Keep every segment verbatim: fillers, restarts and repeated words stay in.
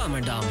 Zwammerdam.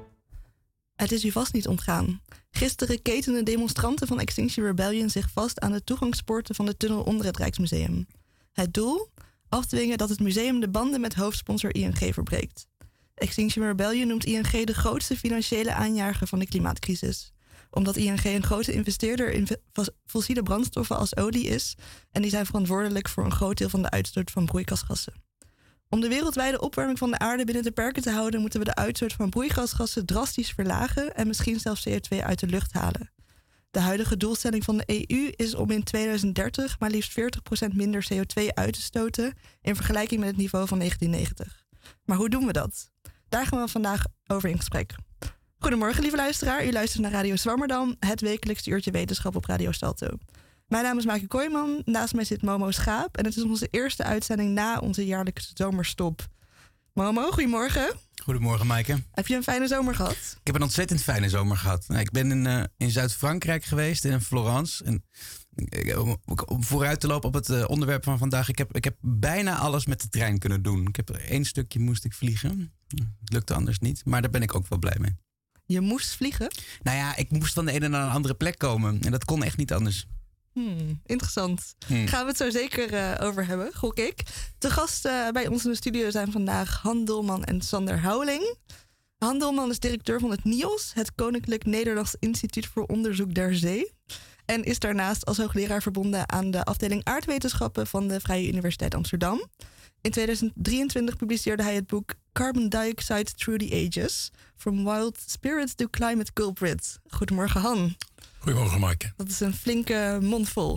Het is u vast niet ontgaan. Gisteren ketenden demonstranten van Extinction Rebellion zich vast aan de toegangspoorten van de tunnel onder het Rijksmuseum. Het doel? Afdwingen dat het museum de banden met hoofdsponsor I N G verbreekt. Extinction Rebellion noemt I N G de grootste financiële aanjager van de klimaatcrisis. Omdat I N G een grote investeerder in fossiele brandstoffen als olie is en die zijn verantwoordelijk voor een groot deel van de uitstoot van broeikasgassen. Om de wereldwijde opwarming van de aarde binnen de perken te houden, moeten we de uitstoot van broeikasgassen drastisch verlagen en misschien zelfs C O twee uit de lucht halen. De huidige doelstelling van de E U is om in tweeduizend dertig maar liefst veertig procent minder C O twee uit te stoten in vergelijking met het niveau van negentien negentig. Maar hoe doen we dat? Daar gaan we vandaag over in gesprek. Goedemorgen, lieve luisteraar. U luistert naar Radio Zwammerdam, het wekelijkse uurtje wetenschap op Radio Salto. Mijn naam is Maaike Kooijman, naast mij zit Momo Schaap en het is onze eerste uitzending na onze jaarlijkse zomerstop. Momo, goedemorgen. Goedemorgen, Maaike. Heb je een fijne zomer gehad? Ik heb een ontzettend fijne zomer gehad. Ik ben in, uh, in Zuid-Frankrijk geweest, in Florence. En, uh, om, om vooruit te lopen op het uh, onderwerp van vandaag. Ik heb, ik heb bijna alles met de trein kunnen doen. Ik heb één stukje moest ik vliegen. Het lukte anders niet, maar daar ben ik ook wel blij mee. Je moest vliegen? Nou ja, ik moest van de ene naar een andere plek komen. En dat kon echt niet anders. Hmm, interessant. Hmm. Gaan we het zo zeker uh, over hebben, gok ik. De gasten uh, bij ons in de studio zijn vandaag Han Dolman en Sander Houweling. Han Dolman is directeur van het N I O S, het Koninklijk Nederlands Instituut voor Onderzoek der Zee. En is daarnaast als hoogleraar verbonden aan de afdeling aardwetenschappen van de Vrije Universiteit Amsterdam. In tweeduizend drieëntwintig publiceerde hij het boek Carbon Dioxide Through the Ages: From Wild Spirits to Climate Culprits. Goedemorgen, Han. Goedemorgen, Maaike. Dat is een flinke mond vol.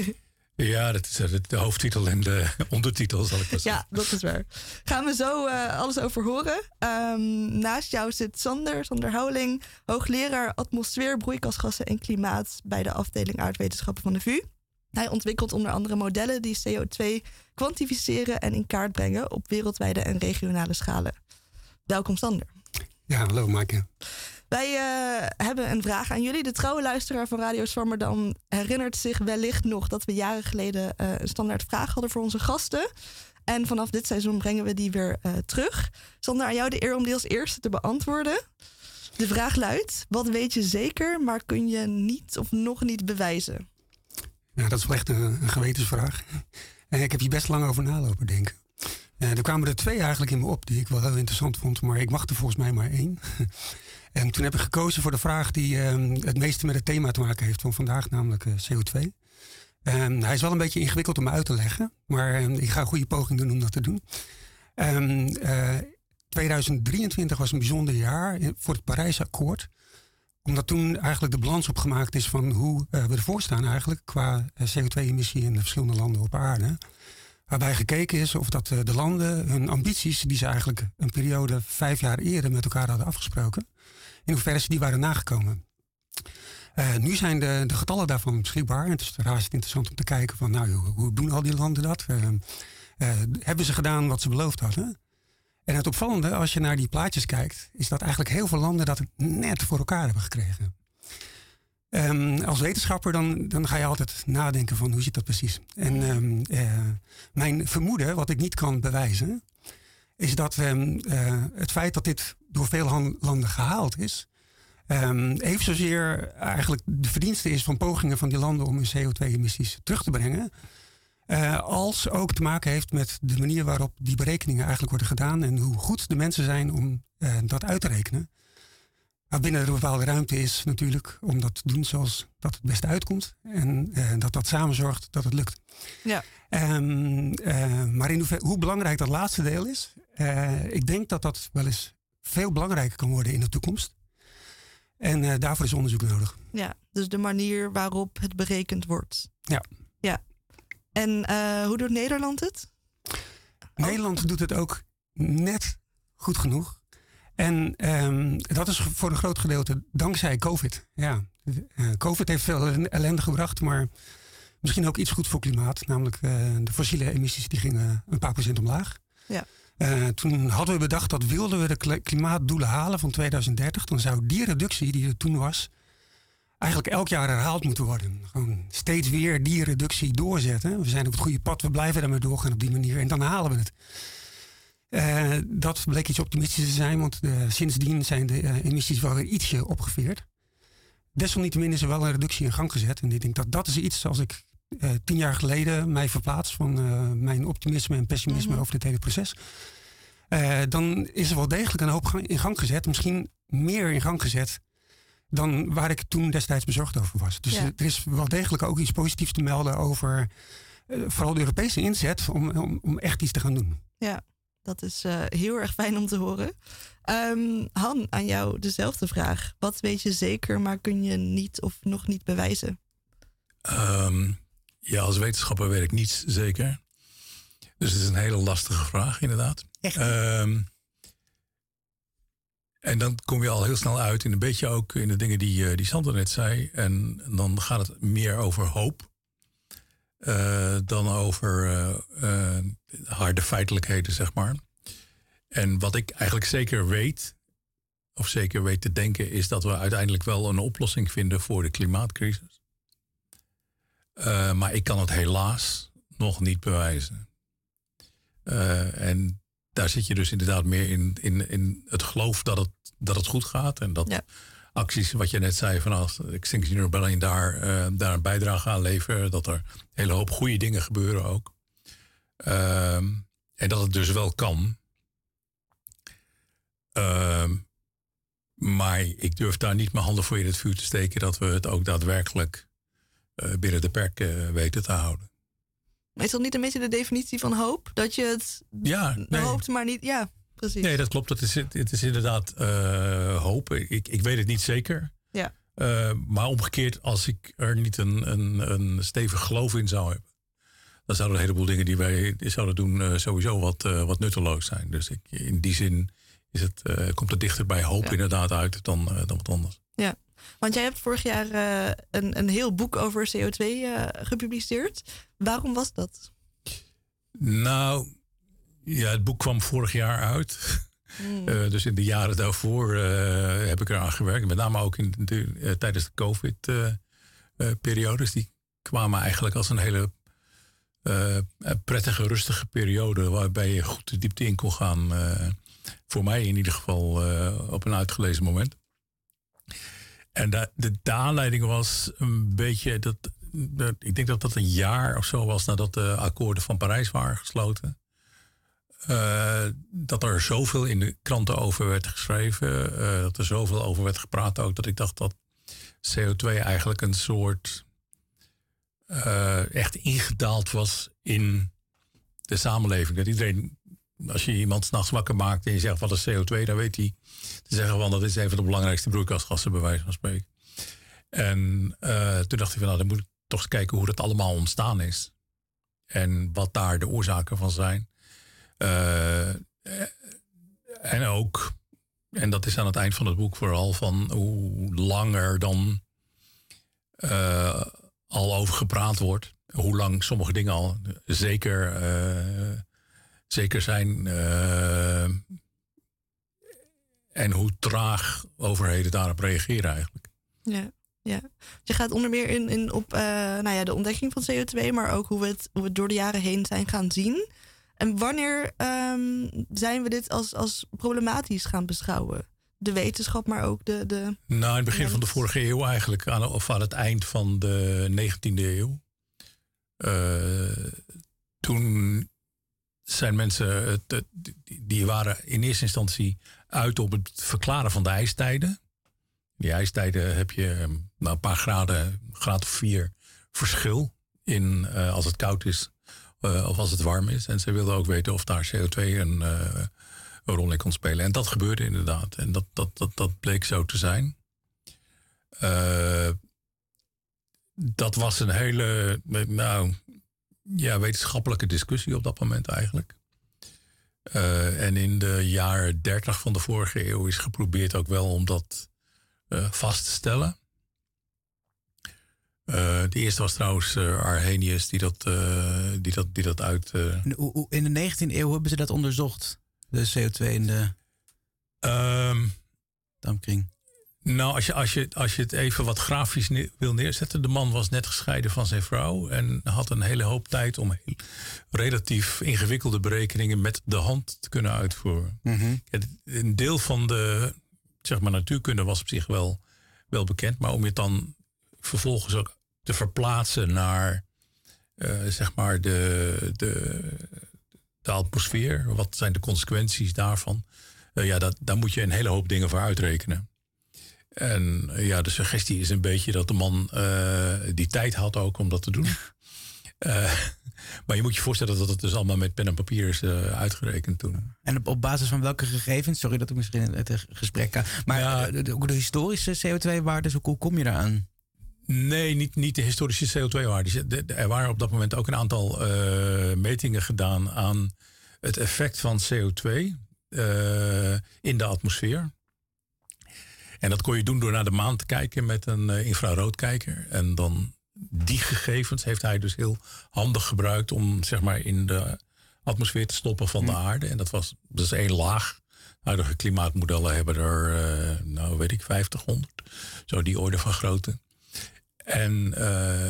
Ja, dat is de hoofdtitel en de ondertitel, zal ik maar zeggen. Ja, dat is waar. Gaan we zo uh, alles over horen. Um, naast jou zit Sander, Sander Houweling, hoogleraar atmosfeer, broeikasgassen en klimaat bij de afdeling aardwetenschappen van de V U. Hij ontwikkelt onder andere modellen die C O twee kwantificeren en in kaart brengen op wereldwijde en regionale schalen. Welkom, Sander. Ja, hallo Maaike. Wij uh, hebben een vraag aan jullie. De trouwe luisteraar van Radio Zwammerdam herinnert zich wellicht nog dat we jaren geleden uh, een standaard vraag hadden voor onze gasten. En vanaf dit seizoen brengen we die weer uh, terug. Sander, aan jou de eer om die als eerste te beantwoorden. De vraag luidt: wat weet je zeker, maar kun je niet of nog niet bewijzen? Ja, dat is wel echt een, een gewetensvraag. En ik heb hier best lang over nalopen denken. Uh, er kwamen er twee eigenlijk in me op die ik wel heel interessant vond, maar ik mag er volgens mij maar één. En toen heb ik gekozen voor de vraag die um, het meeste met het thema te maken heeft van vandaag, namelijk uh, C O twee. Um, hij is wel een beetje ingewikkeld om uit te leggen, maar um, ik ga een goede poging doen om dat te doen. Um, uh, tweeduizend drieëntwintig was een bijzonder jaar voor het Parijsakkoord, omdat toen eigenlijk de balans opgemaakt is van hoe uh, we ervoor staan eigenlijk qua uh, C O twee emissie in de verschillende landen op aarde. Waarbij gekeken is of dat uh, de landen hun ambities, die ze eigenlijk een periode vijf jaar eerder met elkaar hadden afgesproken, in hoeverre ze die waren nagekomen. Uh, nu zijn de, de getallen daarvan beschikbaar. En het is razend interessant om te kijken van, nou, hoe, hoe doen al die landen dat? Uh, uh, hebben ze gedaan wat ze beloofd hadden? En het opvallende, als je naar die plaatjes kijkt, is dat eigenlijk heel veel landen dat net voor elkaar hebben gekregen. Um, als wetenschapper dan, dan ga je altijd nadenken van hoe zit dat precies. En um, uh, mijn vermoeden, wat ik niet kan bewijzen, is dat um, uh, het feit dat dit door veel han- landen gehaald is, um, even zozeer eigenlijk de verdienste is van pogingen van die landen om hun C O twee emissies terug te brengen, uh, als ook te maken heeft met de manier waarop die berekeningen eigenlijk worden gedaan en hoe goed de mensen zijn om uh, dat uit te rekenen. Maar binnen er een bepaalde ruimte is natuurlijk om dat te doen zoals dat het beste uitkomt. En uh, dat dat samen zorgt dat het lukt. Ja. Um, uh, maar in hoever, hoe belangrijk dat laatste deel is. Uh, ik denk dat dat wel eens veel belangrijker kan worden in de toekomst. En uh, daarvoor is onderzoek nodig. Ja, dus de manier waarop het berekend wordt. Ja. Ja. En uh, hoe doet Nederland het? Nederland oh. doet het ook net goed genoeg. En um, dat is voor een groot gedeelte dankzij COVID. Ja, uh, COVID heeft veel ellende gebracht, maar misschien ook iets goed voor klimaat. Namelijk uh, de fossiele emissies die gingen een paar procent omlaag. Ja. Uh, toen hadden we bedacht dat wilden we de klimaatdoelen halen van tweeduizend dertig... dan zou die reductie die er toen was eigenlijk elk jaar herhaald moeten worden. Gewoon steeds weer die reductie doorzetten. We zijn op het goede pad, we blijven daarmee doorgaan op die manier en dan halen we het. Uh, dat bleek iets optimistischer te zijn, want uh, sindsdien zijn de uh, emissies wel weer ietsje opgeveerd. Desalniettemin is er wel een reductie in gang gezet. En ik denk dat dat is iets als ik uh, tien jaar geleden mij verplaats van uh, mijn optimisme en pessimisme mm-hmm. over dit hele proces. Uh, dan is er wel degelijk een hoop in gang gezet. Misschien meer in gang gezet dan waar ik toen destijds bezorgd over was. Dus ja. uh, er is wel degelijk ook iets positiefs te melden over uh, vooral de Europese inzet om, om, om echt iets te gaan doen. Ja, dat is uh, heel erg fijn om te horen. Um, Han, aan jou dezelfde vraag. Wat weet je zeker, maar kun je niet of nog niet bewijzen? Um, ja, als wetenschapper weet ik niets zeker. Dus het is een hele lastige vraag, inderdaad. Echt? Um, en dan kom je al heel snel uit in een beetje ook in de dingen die, uh, die Sander net zei. En dan gaat het meer over hoop. Uh, dan over uh, uh, harde feitelijkheden, zeg maar. En wat ik eigenlijk zeker weet, of zeker weet te denken, is dat we uiteindelijk wel een oplossing vinden voor de klimaatcrisis. Uh, maar ik kan het helaas nog niet bewijzen. Uh, en daar zit je dus inderdaad meer in, in, in het geloof dat het, dat het goed gaat. En dat ja. acties, wat je net zei, van als Extinction Rebellion daar, uh, daar een bijdrage aan leveren. Dat er een hele hoop goede dingen gebeuren ook. Uh, en dat het dus wel kan. Uh, maar ik durf daar niet mijn handen voor in het vuur te steken dat we het ook daadwerkelijk uh, binnen de perken uh, weten te houden. Maar is dat niet een beetje de definitie van hoop? Dat je het ja, nee. hoopt, maar niet... Ja, precies. Nee, dat klopt. Het is, het is inderdaad uh, hoop. Ik, ik weet het niet zeker. Ja. Uh, maar omgekeerd, als ik er niet een, een, een stevig geloof in zou hebben, dan zouden een heleboel dingen die wij zouden doen uh, sowieso wat, uh, wat nutteloos zijn. Dus ik, in die zin is het, uh, komt het dichter bij hoop ja. inderdaad uit dan, uh, dan wat anders. Ja, want jij hebt vorig jaar uh, een, een heel boek over C O twee uh, gepubliceerd. Waarom was dat? Nou, ja, het boek kwam vorig jaar uit. Mm. Uh, dus in de jaren daarvoor uh, heb ik eraan gewerkt. Met name ook in de, uh, tijdens de COVID-periodes. Uh, uh, die kwamen eigenlijk als een hele uh, prettige, rustige periode. Waarbij je goed de diepte in kon gaan. Uh, voor mij in ieder geval uh, op een uitgelezen moment. En de, de, de aanleiding was een beetje... dat, dat ik denk dat dat een jaar of zo was nadat de akkoorden van Parijs waren gesloten. Uh, dat er zoveel in de kranten over werd geschreven. Uh, dat er zoveel over werd gepraat ook. Dat ik dacht dat C O twee eigenlijk een soort... Uh, echt ingedaald was in de samenleving. Dat iedereen... Als je iemand 's nachts wakker maakt en je zegt wat is C O twee, dan weet hij te zeggen van dat is een van de belangrijkste broeikasgassen bij wijze van spreken. En uh, toen dacht ik van nou, dan moet ik toch eens kijken hoe dat allemaal ontstaan is. En wat daar de oorzaken van zijn. Uh, en ook, en dat is aan het eind van het boek vooral, van hoe langer dan uh, al over gepraat wordt. Hoe lang sommige dingen al zeker... Uh, Zeker zijn uh, en hoe traag overheden daarop reageren eigenlijk. Ja, ja. Je gaat onder meer in, in op uh, nou ja, de ontdekking van C O twee, maar ook hoe we, het, hoe we het door de jaren heen zijn gaan zien. En wanneer um, zijn we dit als, als problematisch gaan beschouwen? De wetenschap, maar ook de... de nou, in het begin van de vorige eeuw eigenlijk, aan, of aan het eind van de negentiende eeuw. Uh, toen... zijn mensen, die waren in eerste instantie uit op het verklaren van de ijstijden. Die ijstijden heb je nou, een paar graden, graad of vier verschil in uh, als het koud is uh, of als het warm is. En ze wilden ook weten of daar C O twee een, uh, een rol in kon spelen. En dat gebeurde inderdaad. En dat, dat, dat, dat bleek zo te zijn. Uh, dat was een hele... nou. Ja, wetenschappelijke discussie op dat moment eigenlijk. Uh, en in de jaren dertig van de vorige eeuw is geprobeerd ook wel om dat uh, vast te stellen. Uh, de eerste was trouwens uh, Arrhenius die dat, uh, die dat, die dat uit... Uh... In de negentiende eeuw hebben ze dat onderzocht? De C O twee in de um, dampkring? Nou, als je, als, je, als je het even wat grafisch ne- wil neerzetten. De man was net gescheiden van zijn vrouw. En had een hele hoop tijd om heel, relatief ingewikkelde berekeningen met de hand te kunnen uitvoeren. Mm-hmm. Een deel van de zeg maar, natuurkunde was op zich wel, wel bekend. Maar om je het dan vervolgens ook te verplaatsen naar uh, zeg maar de, de, de atmosfeer. Wat zijn de consequenties daarvan? Uh, ja, dat, daar moet je een hele hoop dingen voor uitrekenen. En ja, de suggestie is een beetje dat de man uh, die tijd had ook om dat te doen. uh, maar je moet je voorstellen dat het dus allemaal met pen en papier is uh, uitgerekend toen. En op, op basis van welke gegevens? Sorry dat ik misschien het gesprek ga. Maar ja, de, de, de historische C O twee waarden, hoe, hoe kom je daaraan? Nee, niet, niet de historische C O twee waarden. Er waren op dat moment ook een aantal uh, metingen gedaan aan het effect van C O twee uh, in de atmosfeer. En dat kon je doen door naar de maan te kijken met een uh, infraroodkijker. En dan die gegevens heeft hij dus heel handig gebruikt om zeg maar in de atmosfeer te stoppen van de hmm. aarde. En dat was dus één laag. Huidige klimaatmodellen hebben er, uh, nou weet ik, vijftig, honderd. Zo die orde van grootte. En uh,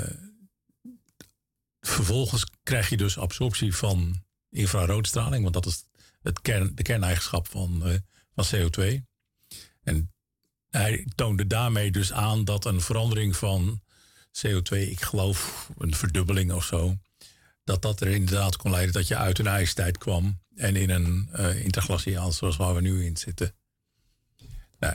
vervolgens krijg je dus absorptie van infraroodstraling. Want dat is het kern, de kerneigenschap van, uh, van C O twee. En hij toonde daarmee dus aan dat een verandering van C O twee, ik geloof een verdubbeling of zo, dat dat er inderdaad kon leiden dat je uit een ijstijd kwam en in een uh, interglaciaal zoals waar we nu in zitten. Nou,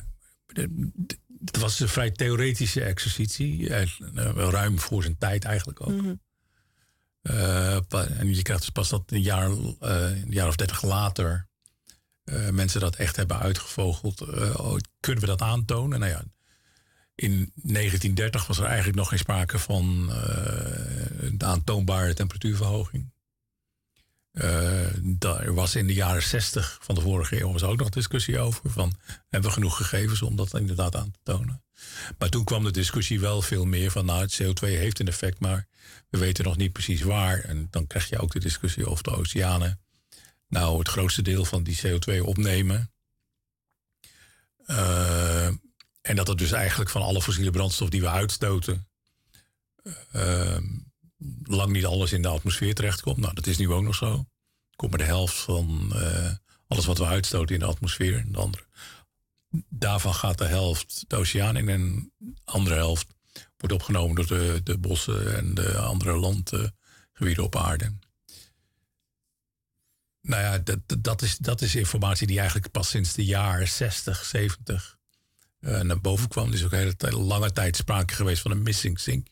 het was een vrij theoretische exercitie, uh, ruim voor zijn tijd eigenlijk ook. Mm-hmm. Uh, en je krijgt dus pas dat een jaar, uh, een jaar of dertig later Uh, mensen dat echt hebben uitgevogeld. Uh, oh, kunnen we dat aantonen? Nou ja, in negentien dertig was er eigenlijk nog geen sprake van uh, de aantoonbare temperatuurverhoging. Uh, daar was in de jaren zestig van de vorige eeuw was ook nog discussie over. Van, hebben we genoeg gegevens om dat inderdaad aan te tonen? Maar toen kwam de discussie wel veel meer van, nou, het C O twee heeft een effect, maar we weten nog niet precies waar. En dan krijg je ook de discussie over de oceanen. Nou, het grootste deel van die C O twee opnemen. Uh, en dat het dus eigenlijk van alle fossiele brandstof die we uitstoten, Uh, lang niet alles in de atmosfeer terechtkomt. Nou, dat is nu ook nog zo. Komt maar de helft van uh, alles wat we uitstoten in de atmosfeer. En de andere. Daarvan gaat de helft de oceaan in en de andere helft wordt opgenomen door de, de bossen en de andere landgebieden op aarde. Nou ja, dat, dat, is, dat is informatie die eigenlijk pas sinds de jaren zestig, zeventig uh, naar boven kwam. Er is ook een hele lange tijd sprake geweest van een missing sink.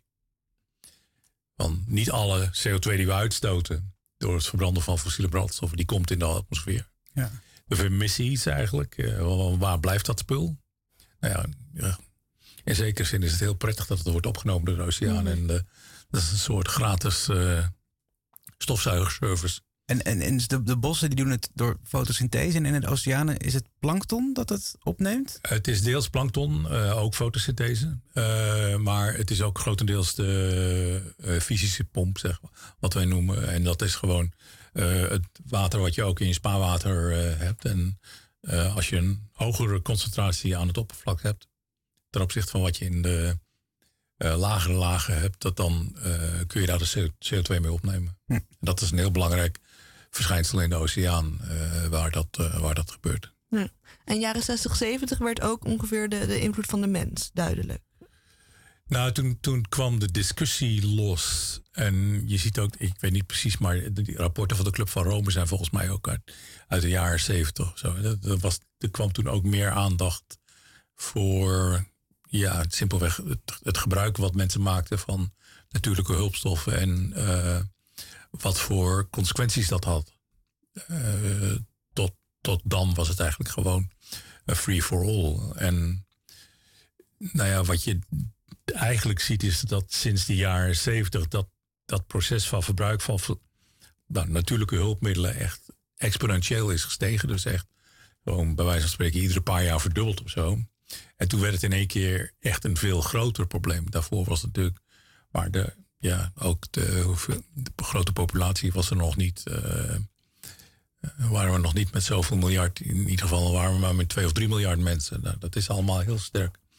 Want niet alle C O twee die we uitstoten door het verbranden van fossiele brandstoffen, die komt in de atmosfeer. Ja. We vermissen iets eigenlijk. Uh, waar blijft dat spul? Nou ja, ja, in zekere zin is het heel prettig dat het wordt opgenomen door de oceaan. Mm. En de, dat is een soort gratis uh, stofzuigerservice. En, en, en de, de bossen die doen het door fotosynthese en in de oceanen is het plankton dat het opneemt? Het is deels plankton, uh, ook fotosynthese. Uh, maar het is ook grotendeels de uh, fysische pomp, zeg maar, wat wij noemen. En dat is gewoon uh, het water wat je ook in je spaarwater uh, hebt. En uh, als je een hogere concentratie aan het oppervlak hebt ten opzichte van wat je in de uh, lagere lagen hebt, dat dan uh, kun je daar de C O twee mee opnemen. Hm. En dat is een heel belangrijk verschijnsel in de oceaan uh, waar, dat, uh, waar dat gebeurt. Ja. En jaren zestig, zeventig werd ook ongeveer de, de invloed van de mens duidelijk. Nou, toen, toen kwam de discussie los. En je ziet ook, ik weet niet precies, maar de rapporten van de Club van Rome zijn volgens mij ook uit, uit de jaren zeventig of zo. Dat, dat was, er kwam toen ook meer aandacht voor, ja, simpelweg het, het gebruik wat mensen maakten van natuurlijke hulpstoffen en uh, wat voor consequenties dat had. Uh, tot, tot dan was het eigenlijk gewoon a free for all. En nou ja, wat je eigenlijk ziet is dat sinds de jaren zeventig dat, dat proces van verbruik van nou, natuurlijke hulpmiddelen echt exponentieel is gestegen. Dus echt gewoon bij wijze van spreken iedere paar jaar verdubbeld of zo. En toen werd het in één keer echt een veel groter probleem. Daarvoor was het natuurlijk, maar de, ja, ook de, hoeveel, de grote populatie was er nog niet. Uh, waren we nog niet met zoveel miljard. In ieder geval waren we maar met twee of drie miljard mensen. Nou, dat is allemaal heel sterk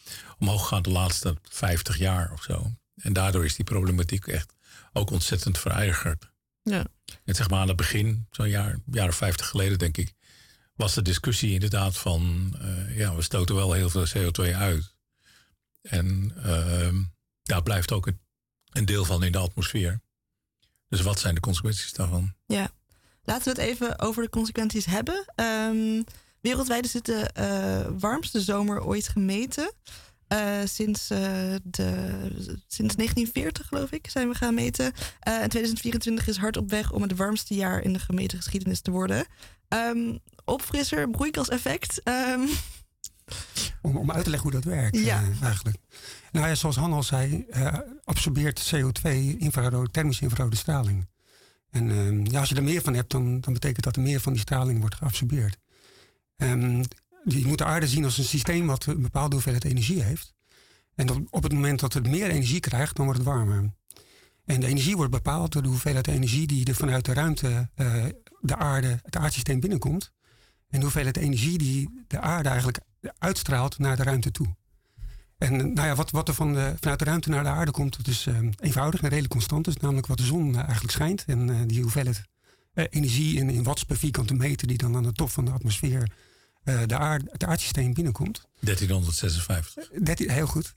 omhoog gegaan de laatste vijftig jaar of zo. En daardoor is die problematiek echt ook ontzettend verergerd. Ja. En zeg maar aan het begin, zo'n jaar, jaren vijftig geleden denk ik, was de discussie inderdaad van, uh, ja, we stoten wel heel veel C O twee uit. En uh, daar blijft ook een, een deel van in de atmosfeer. Dus wat zijn de consequenties daarvan? Ja, laten we het even over de consequenties hebben. Um, wereldwijd is het de uh, warmste zomer ooit gemeten. Uh, sinds, uh, de, sinds negentien veertig, geloof ik, zijn we gaan meten. Uh, en tweeduizend vierentwintig is hard op weg om het warmste jaar in de gemeten geschiedenis te worden. Um, opfrisser, broeikaseffect. Um. Om, om uit te leggen hoe dat werkt, ja. uh, eigenlijk. Nou ja, zoals Han al zei, uh, absorbeert C O twee infrarode, thermische infrarode straling. En uh, ja, als je er meer van hebt, dan, dan betekent dat er meer van die straling wordt geabsorbeerd. Um, je moet de aarde zien als een systeem wat een bepaalde hoeveelheid energie heeft. En dat op het moment dat het meer energie krijgt, dan wordt het warmer. En de energie wordt bepaald door de hoeveelheid energie die er vanuit de ruimte, uh, de aarde, het aardsysteem binnenkomt. En de hoeveelheid energie die de aarde eigenlijk uitstraalt naar de ruimte toe. En nou ja, wat, wat er van de, vanuit de ruimte naar de aarde komt, dat is uh, eenvoudig en redelijk constant. Dat is namelijk wat de zon uh, eigenlijk schijnt. En uh, die hoeveelheid uh, energie in, in watts per vierkante meter die dan aan de top van de atmosfeer uh, de aarde, het aardsysteem binnenkomt. dertienhonderdzesenvijftig. dertien, heel goed.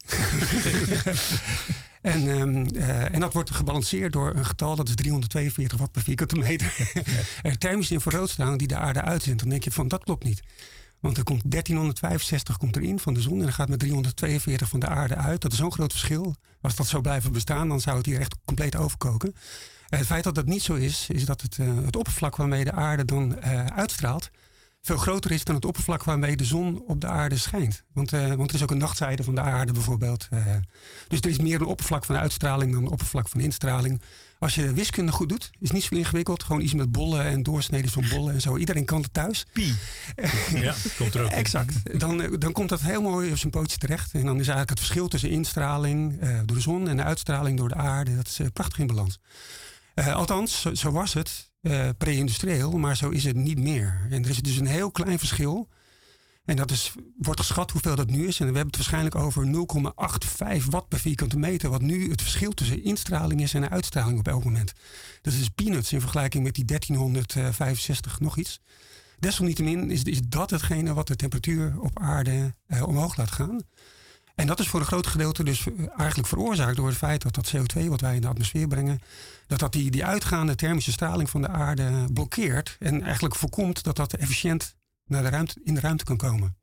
En, um, uh, en dat wordt gebalanceerd door een getal, dat is driehonderdtweeënveertig watt per vierkante meter. Er thermische infraroodstraling die de aarde uitzendt. Dan denk je van, dat klopt niet. Want er komt dertienhonderdvijfenzestig komt erin van de zon en dan gaat met driehonderdtweeënveertig van de aarde uit. Dat is zo'n groot verschil. Als dat zou blijven bestaan, dan zou het hier echt compleet overkoken. Uh, het feit dat dat niet zo is, is dat het, uh, het oppervlak waarmee de aarde dan uh, uitstraalt veel groter is dan het oppervlak waarmee de zon op de aarde schijnt. Want, uh, want er is ook een nachtzijde van de aarde bijvoorbeeld. Uh, dus er is meer een oppervlak van de uitstraling dan een oppervlak van de instraling. Als je wiskunde goed doet, is niet zo ingewikkeld. Gewoon iets met bollen en doorsneden van bollen en zo. Iedereen kan het thuis. Pi. Ja, komt er ook. Exact. Dan, dan komt dat heel mooi op zijn pootje terecht. En dan is eigenlijk het verschil tussen instraling uh, door de zon en de uitstraling door de aarde. Dat is uh, prachtig in balans. Uh, althans, zo, zo was het uh, pre-industrieel, maar zo is het niet meer. En er is dus een heel klein verschil. En dat is, wordt geschat hoeveel dat nu is. En we hebben het waarschijnlijk over nul komma achtenvijftig watt per vierkante meter. Wat nu het verschil tussen instraling is en uitstraling op elk moment. Dat is peanuts in vergelijking met die dertienhonderdvijfenzestig nog iets. Desalniettemin is, is dat hetgene wat de temperatuur op aarde uh, omhoog laat gaan. En dat is voor een groot gedeelte dus eigenlijk veroorzaakt door het feit dat dat C O twee wat wij in de atmosfeer brengen, dat dat die, die uitgaande thermische straling van de aarde blokkeert. En eigenlijk voorkomt dat dat efficiënt naar de ruimte, in de ruimte kan komen.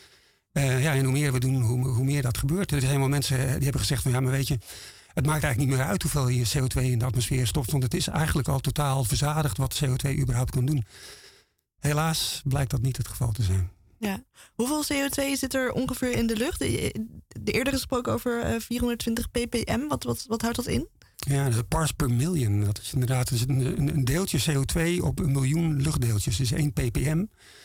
Uh, ja, en hoe meer we doen, hoe, hoe meer dat gebeurt. Er zijn helemaal mensen die hebben gezegd van ja, maar weet je, het maakt eigenlijk niet meer uit hoeveel je C O twee in de atmosfeer stopt, want het is eigenlijk al totaal verzadigd wat C O twee überhaupt kan doen. Helaas blijkt dat niet het geval te zijn. Ja. Hoeveel C O twee zit er ongeveer in de lucht? De, de eerder gesproken over uh, vierhonderdtwintig ppm. Wat, wat, wat houdt dat in? Ja, de parts per million. Dat is inderdaad dat is een, een deeltje C O twee op een miljoen luchtdeeltjes. Dus één ppm.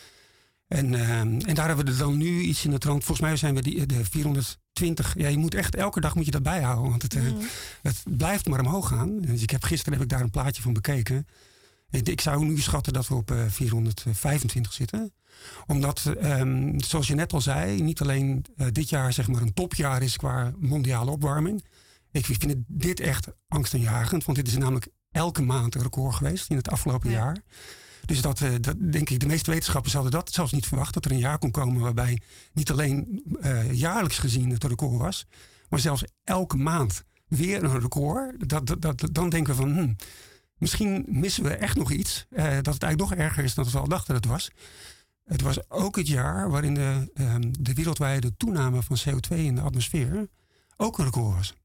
En, uh, en daar hebben we er dan nu iets in de trant. Volgens mij zijn we die, de vierhonderdtwintig. Ja, je moet echt elke dag moet je dat bijhouden. Want het, uh, mm. het blijft maar omhoog gaan. Dus ik heb, gisteren heb ik daar een plaatje van bekeken. Ik zou nu schatten dat we op uh, vierhonderdvijfentwintig zitten. Omdat, um, zoals je net al zei, niet alleen uh, dit jaar zeg maar een topjaar is qua mondiale opwarming. Ik vind dit echt angstaanjagend. Want dit is namelijk elke maand een record geweest in het afgelopen ja. jaar. Dus dat, uh, dat denk ik, de meeste wetenschappers hadden dat zelfs niet verwacht. Dat er een jaar kon komen waarbij niet alleen uh, jaarlijks gezien het een record was. Maar zelfs elke maand weer een record. Dat, dat, dat, dan denken we van, hmm, misschien missen we echt nog iets. Uh, dat het eigenlijk nog erger is dan we al dachten dat het was. Het was ook het jaar waarin de, um, de wereldwijde toename van C O twee in de atmosfeer ook een record was.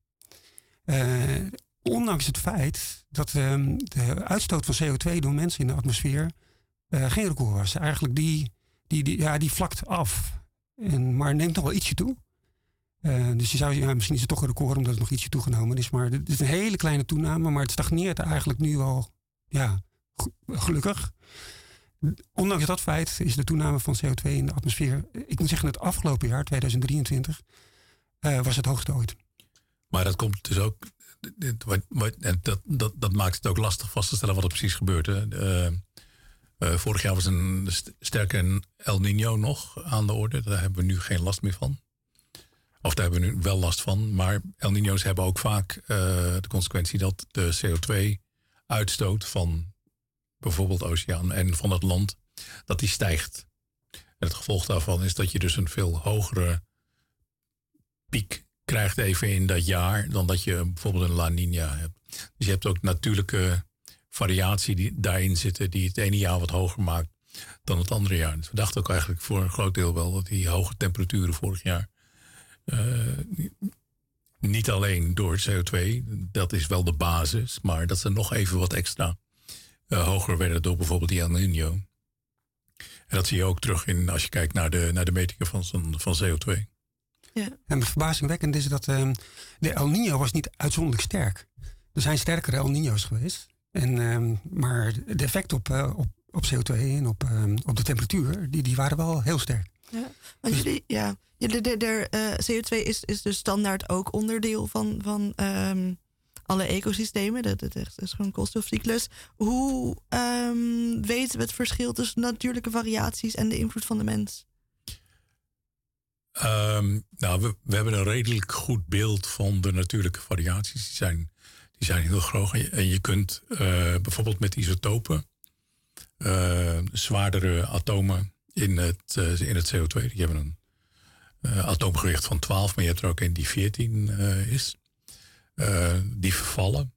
Uh, ondanks het feit dat um, de uitstoot van C O twee door mensen in de atmosfeer uh, geen record was. Eigenlijk die, die, die, ja, die vlakt af. En, maar neemt nog wel ietsje toe. Uh, dus je zou ja, misschien is het toch een record omdat het nog ietsje toegenomen is. Maar het is een hele kleine toename, maar het stagneert eigenlijk nu al ja, gelukkig. Ondanks dat feit is de toename van C O twee in de atmosfeer, ik moet zeggen het afgelopen jaar, tweeduizend drieëntwintig, uh, was het hoogste ooit. Maar dat komt dus ook, wat, wat, dat, dat, dat maakt het ook lastig vast te stellen wat er precies gebeurt. Hè. Uh, uh, vorig jaar was een sterke El Niño nog aan de orde, daar hebben we nu geen last meer van. Of daar hebben we nu wel last van. Maar El Niño's hebben ook vaak uh, de consequentie dat de C O twee uitstoot van bijvoorbeeld de oceaan en van het land, dat die stijgt. En het gevolg daarvan is dat je dus een veel hogere piek krijgt even in dat jaar dan dat je bijvoorbeeld een La Niña hebt. Dus je hebt ook natuurlijke variatie die daarin zitten die het ene jaar wat hoger maakt dan het andere jaar. Dus we dachten ook eigenlijk voor een groot deel wel dat die hoge temperaturen vorig jaar uh, niet alleen door C O twee, dat is wel de basis, maar dat ze nog even wat extra uh, hoger werden door bijvoorbeeld die El Niño. En dat zie je ook terug in als je kijkt naar de, naar de metingen van, van C O twee. Ja. En verbazingwekkend is dat uh, de El Niño was niet uitzonderlijk sterk. Er zijn sterkere El Niño's geweest. En, uh, maar de effect op, uh, op, op C O twee en op, uh, op de temperatuur, die, die waren wel heel sterk. Ja, want dus, jullie, ja, de, de, de, uh, C O twee is, is dus standaard ook onderdeel van, van um, alle ecosystemen. Dat, dat is gewoon een koolstofcyclus. Hoe um, weten we het verschil tussen natuurlijke variaties en de invloed van de mens? Um, nou, we, we hebben een redelijk goed beeld van de natuurlijke variaties. Die zijn, die zijn heel groot. En je, en je kunt uh, bijvoorbeeld met isotopen uh, zwaardere atomen in het, uh, in het C O twee. Die hebben een uh, atoomgewicht van twaalf, maar je hebt er ook een die veertien uh, is. Uh, die vervallen.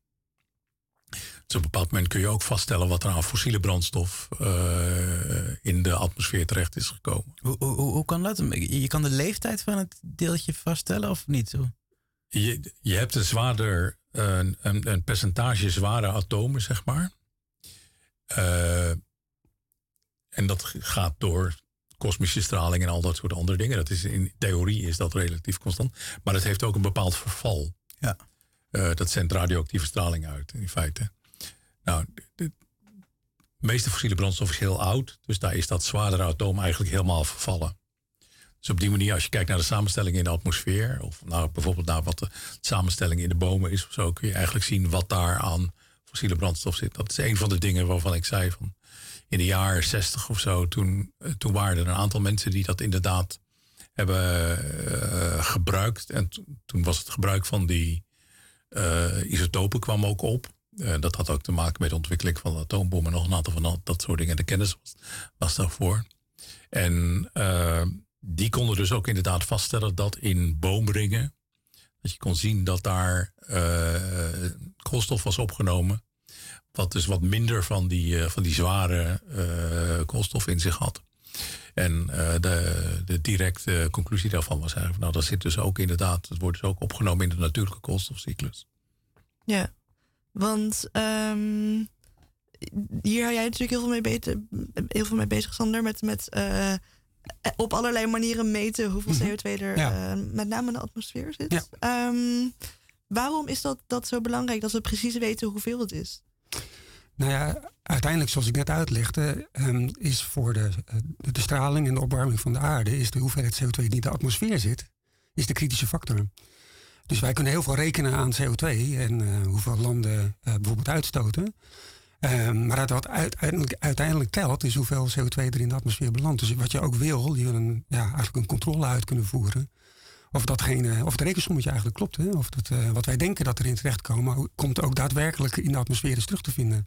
Dus op een bepaald moment kun je ook vaststellen wat er aan fossiele brandstof uh, in de atmosfeer terecht is gekomen. Hoe, hoe, hoe kan dat? Je kan de leeftijd van het deeltje vaststellen of niet? Je, je hebt een zwaarder, een, een, een percentage zware atomen, zeg maar. Uh, en dat gaat door kosmische straling en al dat soort andere dingen. Dat is, in theorie is dat relatief constant. Maar het heeft ook een bepaald verval. Ja. Uh, dat zendt radioactieve straling uit, in feite. Nou, de, de meeste fossiele brandstof is heel oud. Dus daar is dat zwaardere atoom eigenlijk helemaal vervallen. Dus op die manier, als je kijkt naar de samenstelling in de atmosfeer, of nou, bijvoorbeeld naar wat de samenstelling in de bomen is of zo, kun je eigenlijk zien wat daar aan fossiele brandstof zit. Dat is een van de dingen waarvan ik zei van in de jaren zestig of zo, toen, toen waren er een aantal mensen die dat inderdaad hebben uh, gebruikt. En t- toen was het gebruik van die uh, isotopen kwam ook op. Uh, dat had ook te maken met de ontwikkeling van de atoombom en nog een aantal van dat soort dingen. De kennis was, was daarvoor. En uh, die konden dus ook inderdaad vaststellen dat in boomringen, dat je kon zien dat daar uh, koolstof was opgenomen, wat dus wat minder van die, uh, van die zware uh, koolstof in zich had. En uh, de, de directe conclusie daarvan was eigenlijk, nou dat zit dus ook inderdaad, het wordt dus ook opgenomen in de natuurlijke koolstofcyclus. Ja, want um, hier hou jij natuurlijk heel veel mee, be- heel veel mee bezig, Sander, met, met uh, op allerlei manieren meten hoeveel C O twee er ja. uh, met name in de atmosfeer zit. Ja. Um, waarom is dat, dat zo belangrijk, dat we precies weten hoeveel het is? Nou ja, uiteindelijk, zoals ik net uitlegde, um, is voor de, de straling en de opwarming van de aarde, is de hoeveelheid C O twee die in de atmosfeer zit, is de kritische factor. Dus wij kunnen heel veel rekenen aan C O twee en uh, hoeveel landen uh, bijvoorbeeld uitstoten. Um, maar wat uiteindelijk, uiteindelijk telt, is hoeveel C O twee er in de atmosfeer belandt. Dus wat je ook wil, je wil een, ja, eigenlijk een controle uit kunnen voeren. Of, datgene, of het rekensommetje eigenlijk klopt. Hè? Of dat, uh, wat wij denken dat erin terechtkomen, komt ook daadwerkelijk in de atmosfeer eens terug te vinden.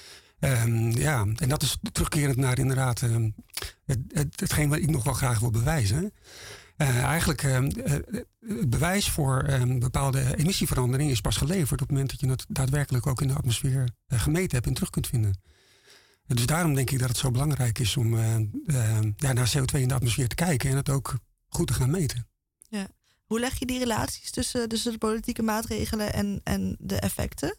Um, ja, en dat is terugkerend naar inderdaad uh, het, het, hetgeen wat ik nog wel graag wil bewijzen. Uh, eigenlijk uh, het bewijs voor um, bepaalde emissieverandering is pas geleverd op het moment dat je het daadwerkelijk ook in de atmosfeer uh, gemeten hebt en terug kunt vinden. Uh, dus daarom denk ik dat het zo belangrijk is om uh, uh, ja, naar C O twee in de atmosfeer te kijken en het ook goed te gaan meten. Ja. Hoe leg je die relaties tussen, tussen de politieke maatregelen en, en de effecten?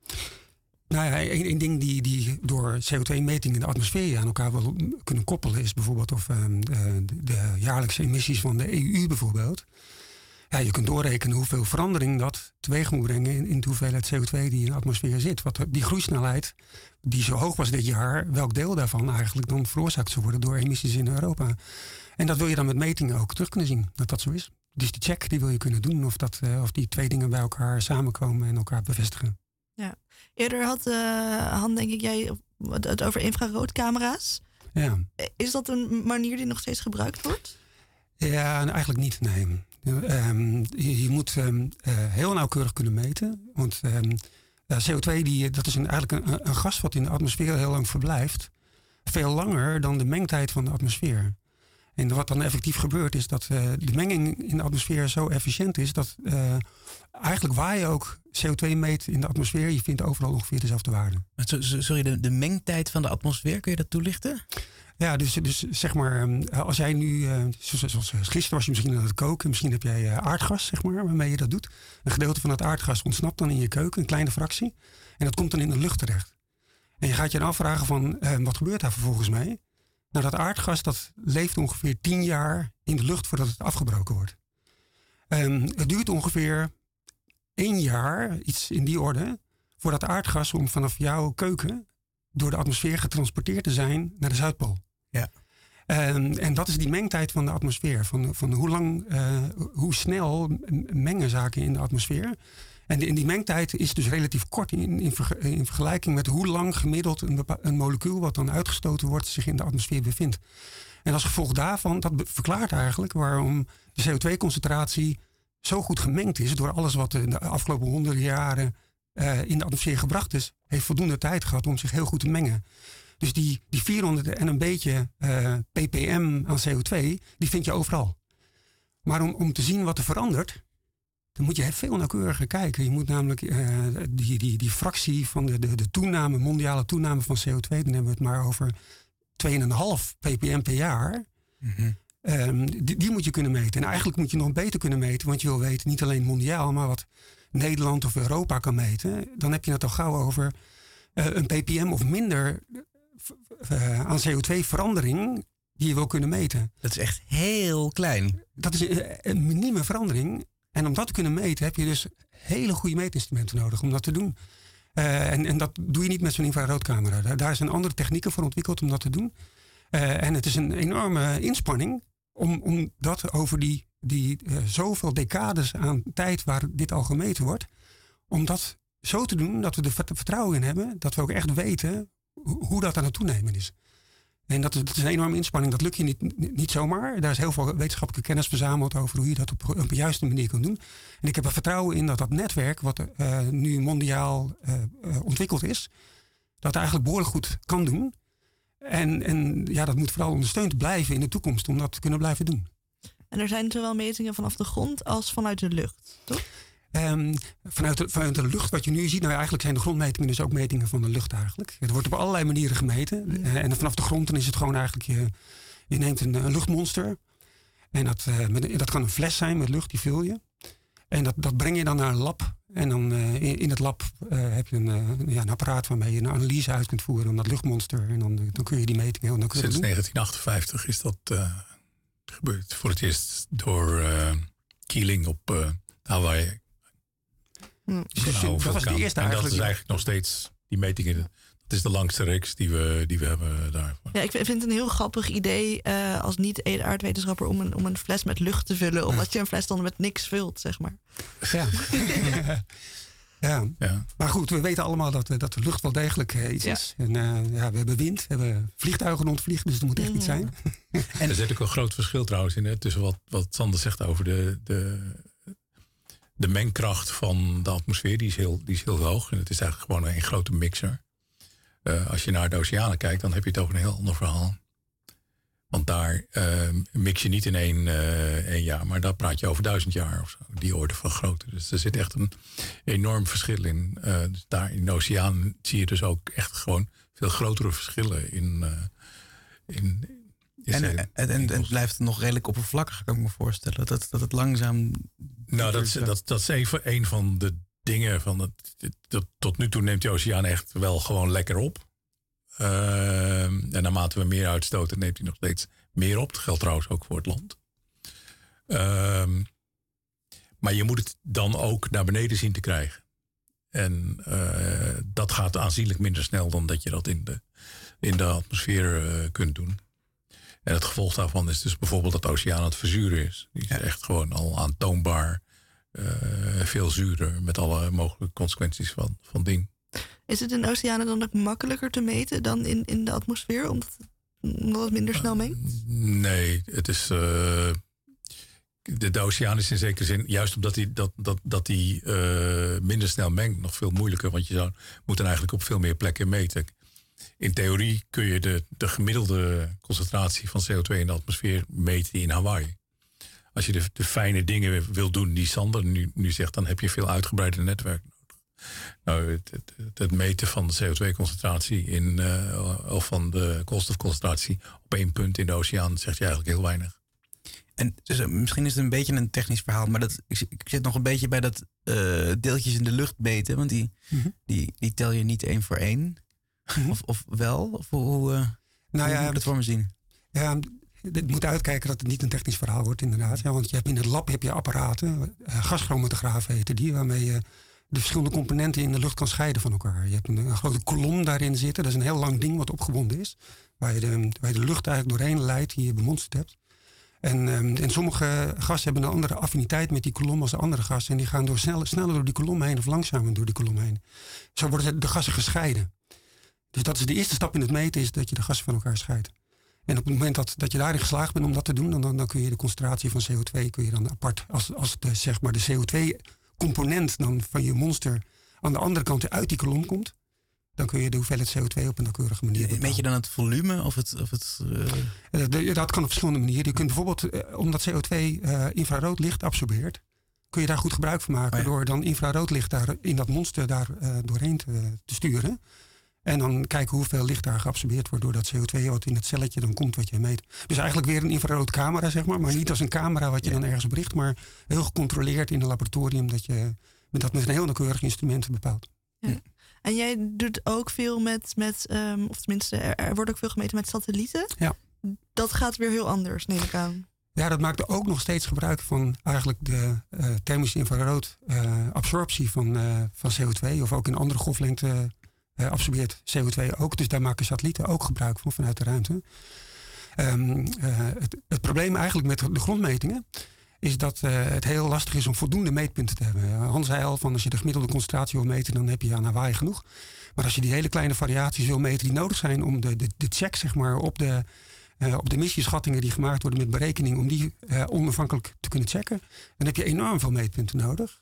Nou ja, een, een ding die, die door C O twee metingen in de atmosfeer aan elkaar wel kunnen koppelen is bijvoorbeeld of uh, de, de jaarlijkse emissies van de E U bijvoorbeeld. Ja, je kunt doorrekenen hoeveel verandering dat teweeg moet brengen in, in de hoeveelheid C O twee die in de atmosfeer zit. Wat die groeisnelheid die zo hoog was dit jaar, welk deel daarvan eigenlijk dan veroorzaakt zou worden door emissies in Europa. En dat wil je dan met metingen ook terug kunnen zien, dat dat zo is. Dus die check die wil je kunnen doen of, dat, uh, of die twee dingen bij elkaar samenkomen en elkaar bevestigen. Ja. Eerder had uh, Han, denk ik, jij het over infraroodcamera's. Ja. Is dat een manier die nog steeds gebruikt wordt? Ja, eigenlijk niet, nee. Um, je, je moet um, uh, heel nauwkeurig kunnen meten. Want um, uh, C O twee die, dat is een, eigenlijk een, een gas wat in de atmosfeer heel lang verblijft. Veel langer dan de mengtijd van de atmosfeer. En wat dan effectief gebeurt is dat uh, de menging in de atmosfeer zo efficiënt is... dat uh, eigenlijk waar je ook C O twee meet in de atmosfeer... je vindt overal ongeveer dezelfde waarde. Sorry, de, de mengtijd van de atmosfeer, kun je dat toelichten? Ja, dus, dus zeg maar, als jij nu, uh, zoals, zoals gisteren was je misschien aan het koken, misschien heb jij uh, aardgas, zeg maar, waarmee je dat doet. Een gedeelte van het aardgas ontsnapt dan in je keuken, een kleine fractie. En dat komt dan in de lucht terecht. En je gaat je dan afvragen van, uh, wat gebeurt daar vervolgens mee? Nou, dat aardgas, dat leeft ongeveer tien jaar in de lucht voordat het afgebroken wordt. Um, het duurt ongeveer één jaar, iets in die orde, voor dat aardgas om vanaf jouw keuken door de atmosfeer getransporteerd te zijn naar de Zuidpool. Ja. Um, en dat is die mengtijd van de atmosfeer. Van, van hoe lang, uh, hoe snel mengen zaken in de atmosfeer. En die, die mengtijd is dus relatief kort in, in, verge, in vergelijking met hoe lang gemiddeld een, bepa- een molecuul wat dan uitgestoten wordt zich in de atmosfeer bevindt. En als gevolg daarvan, dat be- verklaart eigenlijk waarom de C O twee concentratie zo goed gemengd is door alles wat in de afgelopen honderden jaren uh, in de atmosfeer gebracht is, heeft voldoende tijd gehad om zich heel goed te mengen. Dus die, die vierhonderd en een beetje uh, ppm aan C O twee, die vind je overal. Maar om, om te zien wat er verandert, dan moet je veel nauwkeuriger kijken. Je moet namelijk uh, die, die, die fractie van de, de, de toename, mondiale toename van C O twee, dan hebben we het maar over twee komma vijf ppm per jaar. Mm-hmm. Um, die, die moet je kunnen meten. En eigenlijk moet je nog beter kunnen meten, want je wil weten niet alleen mondiaal, maar wat Nederland of Europa kan meten. Dan heb je het al gauw over uh, een ppm of minder uh, aan C O twee verandering die je wil kunnen meten. Dat is echt heel klein. Dat is een, een minieme verandering. En om dat te kunnen meten heb je dus hele goede meetinstrumenten nodig om dat te doen. Uh, en, en dat doe je niet met zo'n infraroodcamera. Daar, daar zijn andere technieken voor ontwikkeld om dat te doen. Uh, en het is een enorme inspanning om, om dat over die, die uh, zoveel decades aan tijd waar dit al gemeten wordt, om dat zo te doen dat we er vertrouwen in hebben, dat we ook echt weten hoe dat aan het toenemen is. En dat is, dat is een enorme inspanning. Dat lukt je niet, niet zomaar. Daar is heel veel wetenschappelijke kennis verzameld over hoe je dat op, op de juiste manier kan doen. En ik heb er vertrouwen in dat dat netwerk, wat uh, nu mondiaal uh, uh, ontwikkeld is, dat eigenlijk behoorlijk goed kan doen. En, en ja, dat moet vooral ondersteund blijven in de toekomst om dat te kunnen blijven doen. En er zijn zowel metingen vanaf de grond als vanuit de lucht, toch? Um, vanuit, de, vanuit de lucht, wat je nu ziet, nou eigenlijk zijn de grondmetingen dus ook metingen van de lucht eigenlijk. Het wordt op allerlei manieren gemeten. Ja. Uh, en vanaf de grond dan is het gewoon eigenlijk, je, je neemt een, een luchtmonster. En dat, uh, met, dat kan een fles zijn met lucht, die vul je. En dat, dat breng je dan naar een lab. En dan uh, in, in het lab uh, heb je een, uh, ja, een apparaat waarmee je een analyse uit kunt voeren om dat luchtmonster. En dan, dan kun je die meting heel nauwkeurig doen. Sinds negentien achtenvijftig is dat uh, gebeurd. Voor het eerst door uh, Keeling op uh, Hawaii. Hmm. Dus dat was de eerste en eigenlijk. dat is eigenlijk nog steeds die metingen. Dat is de langste reeks die we, die we hebben daarvoor. Ja, ik vind het een heel grappig idee uh, als niet-aardwetenschapper om een, om een fles met lucht te vullen. Omdat je een fles dan met niks vult, zeg maar. Ja. ja. ja. Maar goed, we weten allemaal dat, dat de lucht wel degelijk uh, iets ja. is. En uh, ja, we hebben wind, we hebben vliegtuigen rondvliegen, dus er moet echt mm. iets zijn. En er zit ook een groot verschil trouwens in, hè, tussen wat, wat Sander zegt over de... de De mengkracht van de atmosfeer die is, heel, die is heel hoog. En het is eigenlijk gewoon een grote mixer. Uh, als je naar de oceanen kijkt, dan heb je het over een heel ander verhaal. Want daar uh, mix je niet in één, uh, één jaar, maar daar praat je over duizend jaar of zo. Die orde van grootte. Dus er zit echt een enorm verschil in. Uh, dus daar in de oceaan zie je dus ook echt gewoon veel grotere verschillen in... Uh, in En, en, en, en het blijft nog redelijk oppervlakkig, kan ik me voorstellen. Dat, dat het langzaam... Nou, dat, dat, dat is even een van de dingen. Van het, dat, tot nu toe neemt de oceaan echt wel gewoon lekker op. Uh, en naarmate we meer uitstoten, neemt hij nog steeds meer op. Dat geldt trouwens ook voor het land. Uh, maar je moet het dan ook naar beneden zien te krijgen. En uh, dat gaat aanzienlijk minder snel dan dat je dat in de, in de atmosfeer uh, kunt doen. En het gevolg daarvan is dus bijvoorbeeld dat de oceaan aan het verzuren is. Die is ja. echt gewoon al aantoonbaar uh, veel zuurder met alle mogelijke consequenties van, van ding. Is het in oceanen dan ook makkelijker te meten dan in, in de atmosfeer? Omdat het, omdat het minder snel mengt? Uh, nee, het is... Uh, de, de oceaan is in zekere zin, juist omdat die, dat, dat, dat die uh, minder snel mengt, nog veel moeilijker. Want je zou, moet dan eigenlijk op veel meer plekken meten. In theorie kun je de, de gemiddelde concentratie van C O twee in de atmosfeer meten in Hawaii. Als je de, de fijne dingen wil doen die Sander nu, nu zegt, dan heb je veel uitgebreider netwerk nodig. Nou, het, het, het meten van de C O twee concentratie in, uh, of van de koolstofconcentratie op één punt in de oceaan zegt je eigenlijk heel weinig. En dus, uh, misschien is het een beetje een technisch verhaal, maar dat, ik, ik zit nog een beetje bij dat uh, deeltjes in de lucht meten, want die, mm-hmm. die, die tel je niet één voor één. Mm-hmm. Of, of wel? Of hoe, uh, nou hoe ja, moet ik dat voor me zien? Ja, het moet uitkijken dat het niet een technisch verhaal wordt, inderdaad. Ja, want je hebt in het lab heb je apparaten, uh, gaschromatografen heten die, waarmee je de verschillende componenten in de lucht kan scheiden van elkaar. Je hebt een, een grote kolom daarin zitten. Dat is een heel lang ding wat opgebonden is. Waar je de, waar je de lucht eigenlijk doorheen leidt die je bemonsterd hebt. En, um, en sommige gassen hebben een andere affiniteit met die kolom als de andere gassen. En die gaan door sneller, sneller door die kolom heen of langzamer door die kolom heen. Zo worden de gassen gescheiden. Dus dat is de eerste stap in het meten, is dat je de gassen van elkaar scheidt. En op het moment dat, dat je daarin geslaagd bent om dat te doen, dan, dan, dan kun je de concentratie van C O twee kun je dan apart, als, als de, zeg maar de C O twee component dan van je monster aan de andere kant uit die kolom komt, dan kun je de hoeveelheid C O twee op een nauwkeurige manier bepalen. Meet je dan het volume of het... Of het uh... Dat kan op verschillende manieren. Je kunt bijvoorbeeld, omdat C O twee uh, infrarood licht absorbeert, kun je daar goed gebruik van maken. Oh ja. Door dan infrarood licht daar in dat monster daar uh, doorheen te, te sturen. En dan kijken hoeveel licht daar geabsorbeerd wordt door dat C O twee wat in het celletje dan komt wat je meet. Dus eigenlijk weer een infrarood camera, zeg maar. Maar niet als een camera wat je ja. dan ergens op richt, maar heel gecontroleerd in een laboratorium dat je dat met een heel nauwkeurig instrument bepaalt. Ja. En jij doet ook veel met, met um, of tenminste, er, er wordt ook veel gemeten met satellieten. Ja. Dat gaat weer heel anders, neem ik aan. Ja, dat maakt ook nog steeds gebruik van eigenlijk de uh, thermische infrarood uh, absorptie van, uh, van C O twee. Of ook in andere golflengte uh, absorbeert C O twee ook. Dus daar maken satellieten ook gebruik van vanuit de ruimte. Um, uh, het, het probleem eigenlijk met de grondmetingen is dat uh, het heel lastig is om voldoende meetpunten te hebben. Hans zei al, van als je de gemiddelde concentratie wil meten, dan heb je aan Hawaii genoeg. Maar als je die hele kleine variaties wil meten die nodig zijn om de, de, de check zeg maar, op de, uh, op de missieschattingen die gemaakt worden met berekening, om die uh, onafhankelijk te kunnen checken, dan heb je enorm veel meetpunten nodig.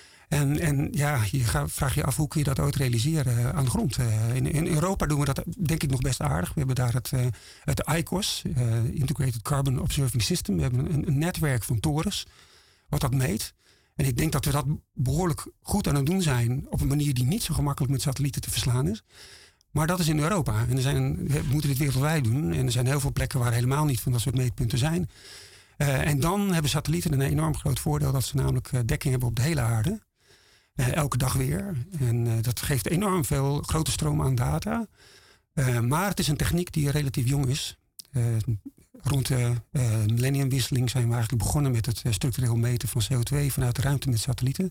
En, en ja, je gaat, vraag je af hoe kun je dat ooit realiseren uh, aan de grond. Uh, in, in Europa doen we dat denk ik nog best aardig. We hebben daar het, uh, het I C O S, uh, Integrated Carbon Observing System. We hebben een, een netwerk van torens wat dat meet. En ik denk dat we dat behoorlijk goed aan het doen zijn op een manier die niet zo gemakkelijk met satellieten te verslaan is. Maar dat is in Europa. En er zijn, we moeten dit wereldwijd doen. En er zijn heel veel plekken waar helemaal niet van dat soort meetpunten zijn. Uh, en dan hebben satellieten een enorm groot voordeel dat ze namelijk uh, dekking hebben op de hele aarde. Uh, elke dag weer. En uh, dat geeft enorm veel grote stroom aan data. Uh, maar het is een techniek die relatief jong is. Uh, rond de uh, millenniumwisseling zijn we eigenlijk begonnen met het uh, structureel meten van C O twee vanuit de ruimte met satellieten.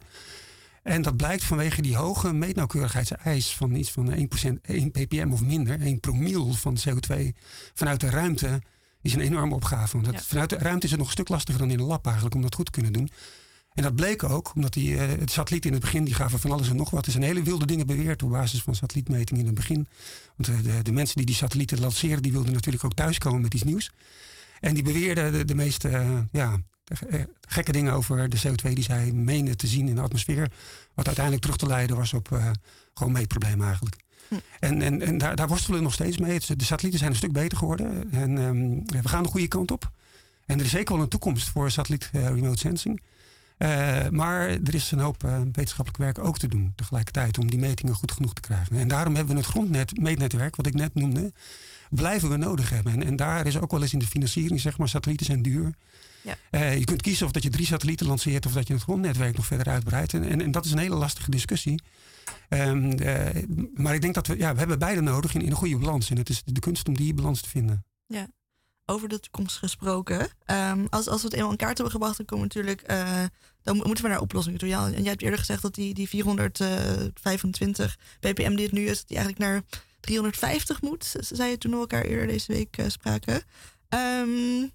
En dat blijkt vanwege die hoge meetnauwkeurigheidseis van iets van één procent, één ppm of minder, één promiel van C O twee vanuit de ruimte is een enorme opgave. Want dat, ja. Vanuit de ruimte is het nog een stuk lastiger dan in een lab eigenlijk om dat goed te kunnen doen. En dat bleek ook, omdat die, uh, het satellieten in het begin die gaven van alles en nog wat. Er zijn hele wilde dingen beweerd op basis van satellietmetingen in het begin. Want uh, de, de mensen die die satellieten lanceren, die wilden natuurlijk ook thuiskomen met iets nieuws. En die beweerden de, de meest uh, ja, de, uh, gekke dingen over de C O twee die zij menen te zien in de atmosfeer. Wat uiteindelijk terug te leiden was op uh, gewoon meetproblemen eigenlijk. Hm. En, en, en daar, daar worstelen we nog steeds mee. De satellieten zijn een stuk beter geworden. En um, we gaan de goede kant op. En er is zeker wel een toekomst voor satelliet uh, remote sensing. Uh, maar er is een hoop uh, wetenschappelijk werk ook te doen tegelijkertijd om die metingen goed genoeg te krijgen. En daarom hebben we het grondnet, meetnetwerk, wat ik net noemde, blijven we nodig hebben. En, en daar is ook wel eens in de financiering, zeg maar, satellieten zijn duur. Ja. Uh, je kunt kiezen of dat je drie satellieten lanceert of dat je het grondnetwerk nog verder uitbreidt. En, en, en dat is een hele lastige discussie. Um, uh, maar ik denk dat we, ja, we hebben beide nodig in, in een goede balans. En het is de kunst om die balans te vinden. Ja. Over de toekomst gesproken. Um, als, als we het eenmaal in kaart hebben gebracht, dan komen we natuurlijk, uh, dan moeten we naar oplossingen toe. Ja, en jij hebt eerder gezegd dat die, die vierhonderdvijfentwintig ppm die het nu is, die eigenlijk naar driehonderdvijftig moet. Zei je toen we elkaar eerder deze week uh, spraken. Um,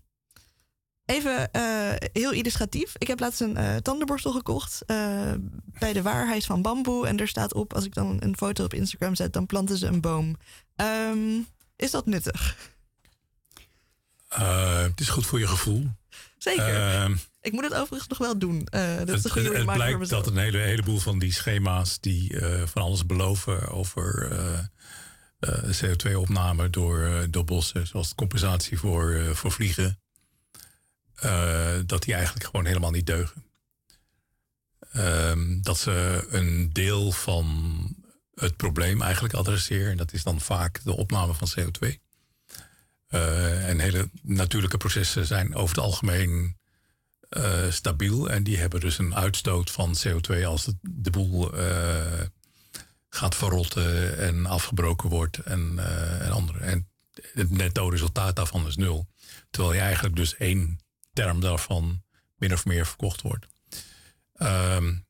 even uh, heel illustratief. Ik heb laatst een uh, tandenborstel gekocht uh, bij de Waar. Hij is van bamboe en er staat op, als ik dan een foto op Instagram zet, dan planten ze een boom. Um, is dat nuttig? Uh, het is goed voor je gevoel. Zeker. Uh, ik moet het overigens nog wel doen. Uh, dat is het het, het blijkt dat een hele, heleboel van die schema's die uh, van alles beloven over uh, uh, C O twee opname door, uh, door bossen, zoals compensatie voor, uh, voor vliegen, uh, dat die eigenlijk gewoon helemaal niet deugen. Uh, dat ze een deel van het probleem eigenlijk adresseren. En dat is dan vaak de opname van C O twee. Uh, en hele natuurlijke processen zijn over het algemeen uh, stabiel. En die hebben dus een uitstoot van C O twee als de, de boel uh, gaat verrotten en afgebroken wordt en, uh, en andere. En het netto resultaat daarvan is nul. Terwijl je eigenlijk dus één term daarvan min of meer verkocht wordt. Um,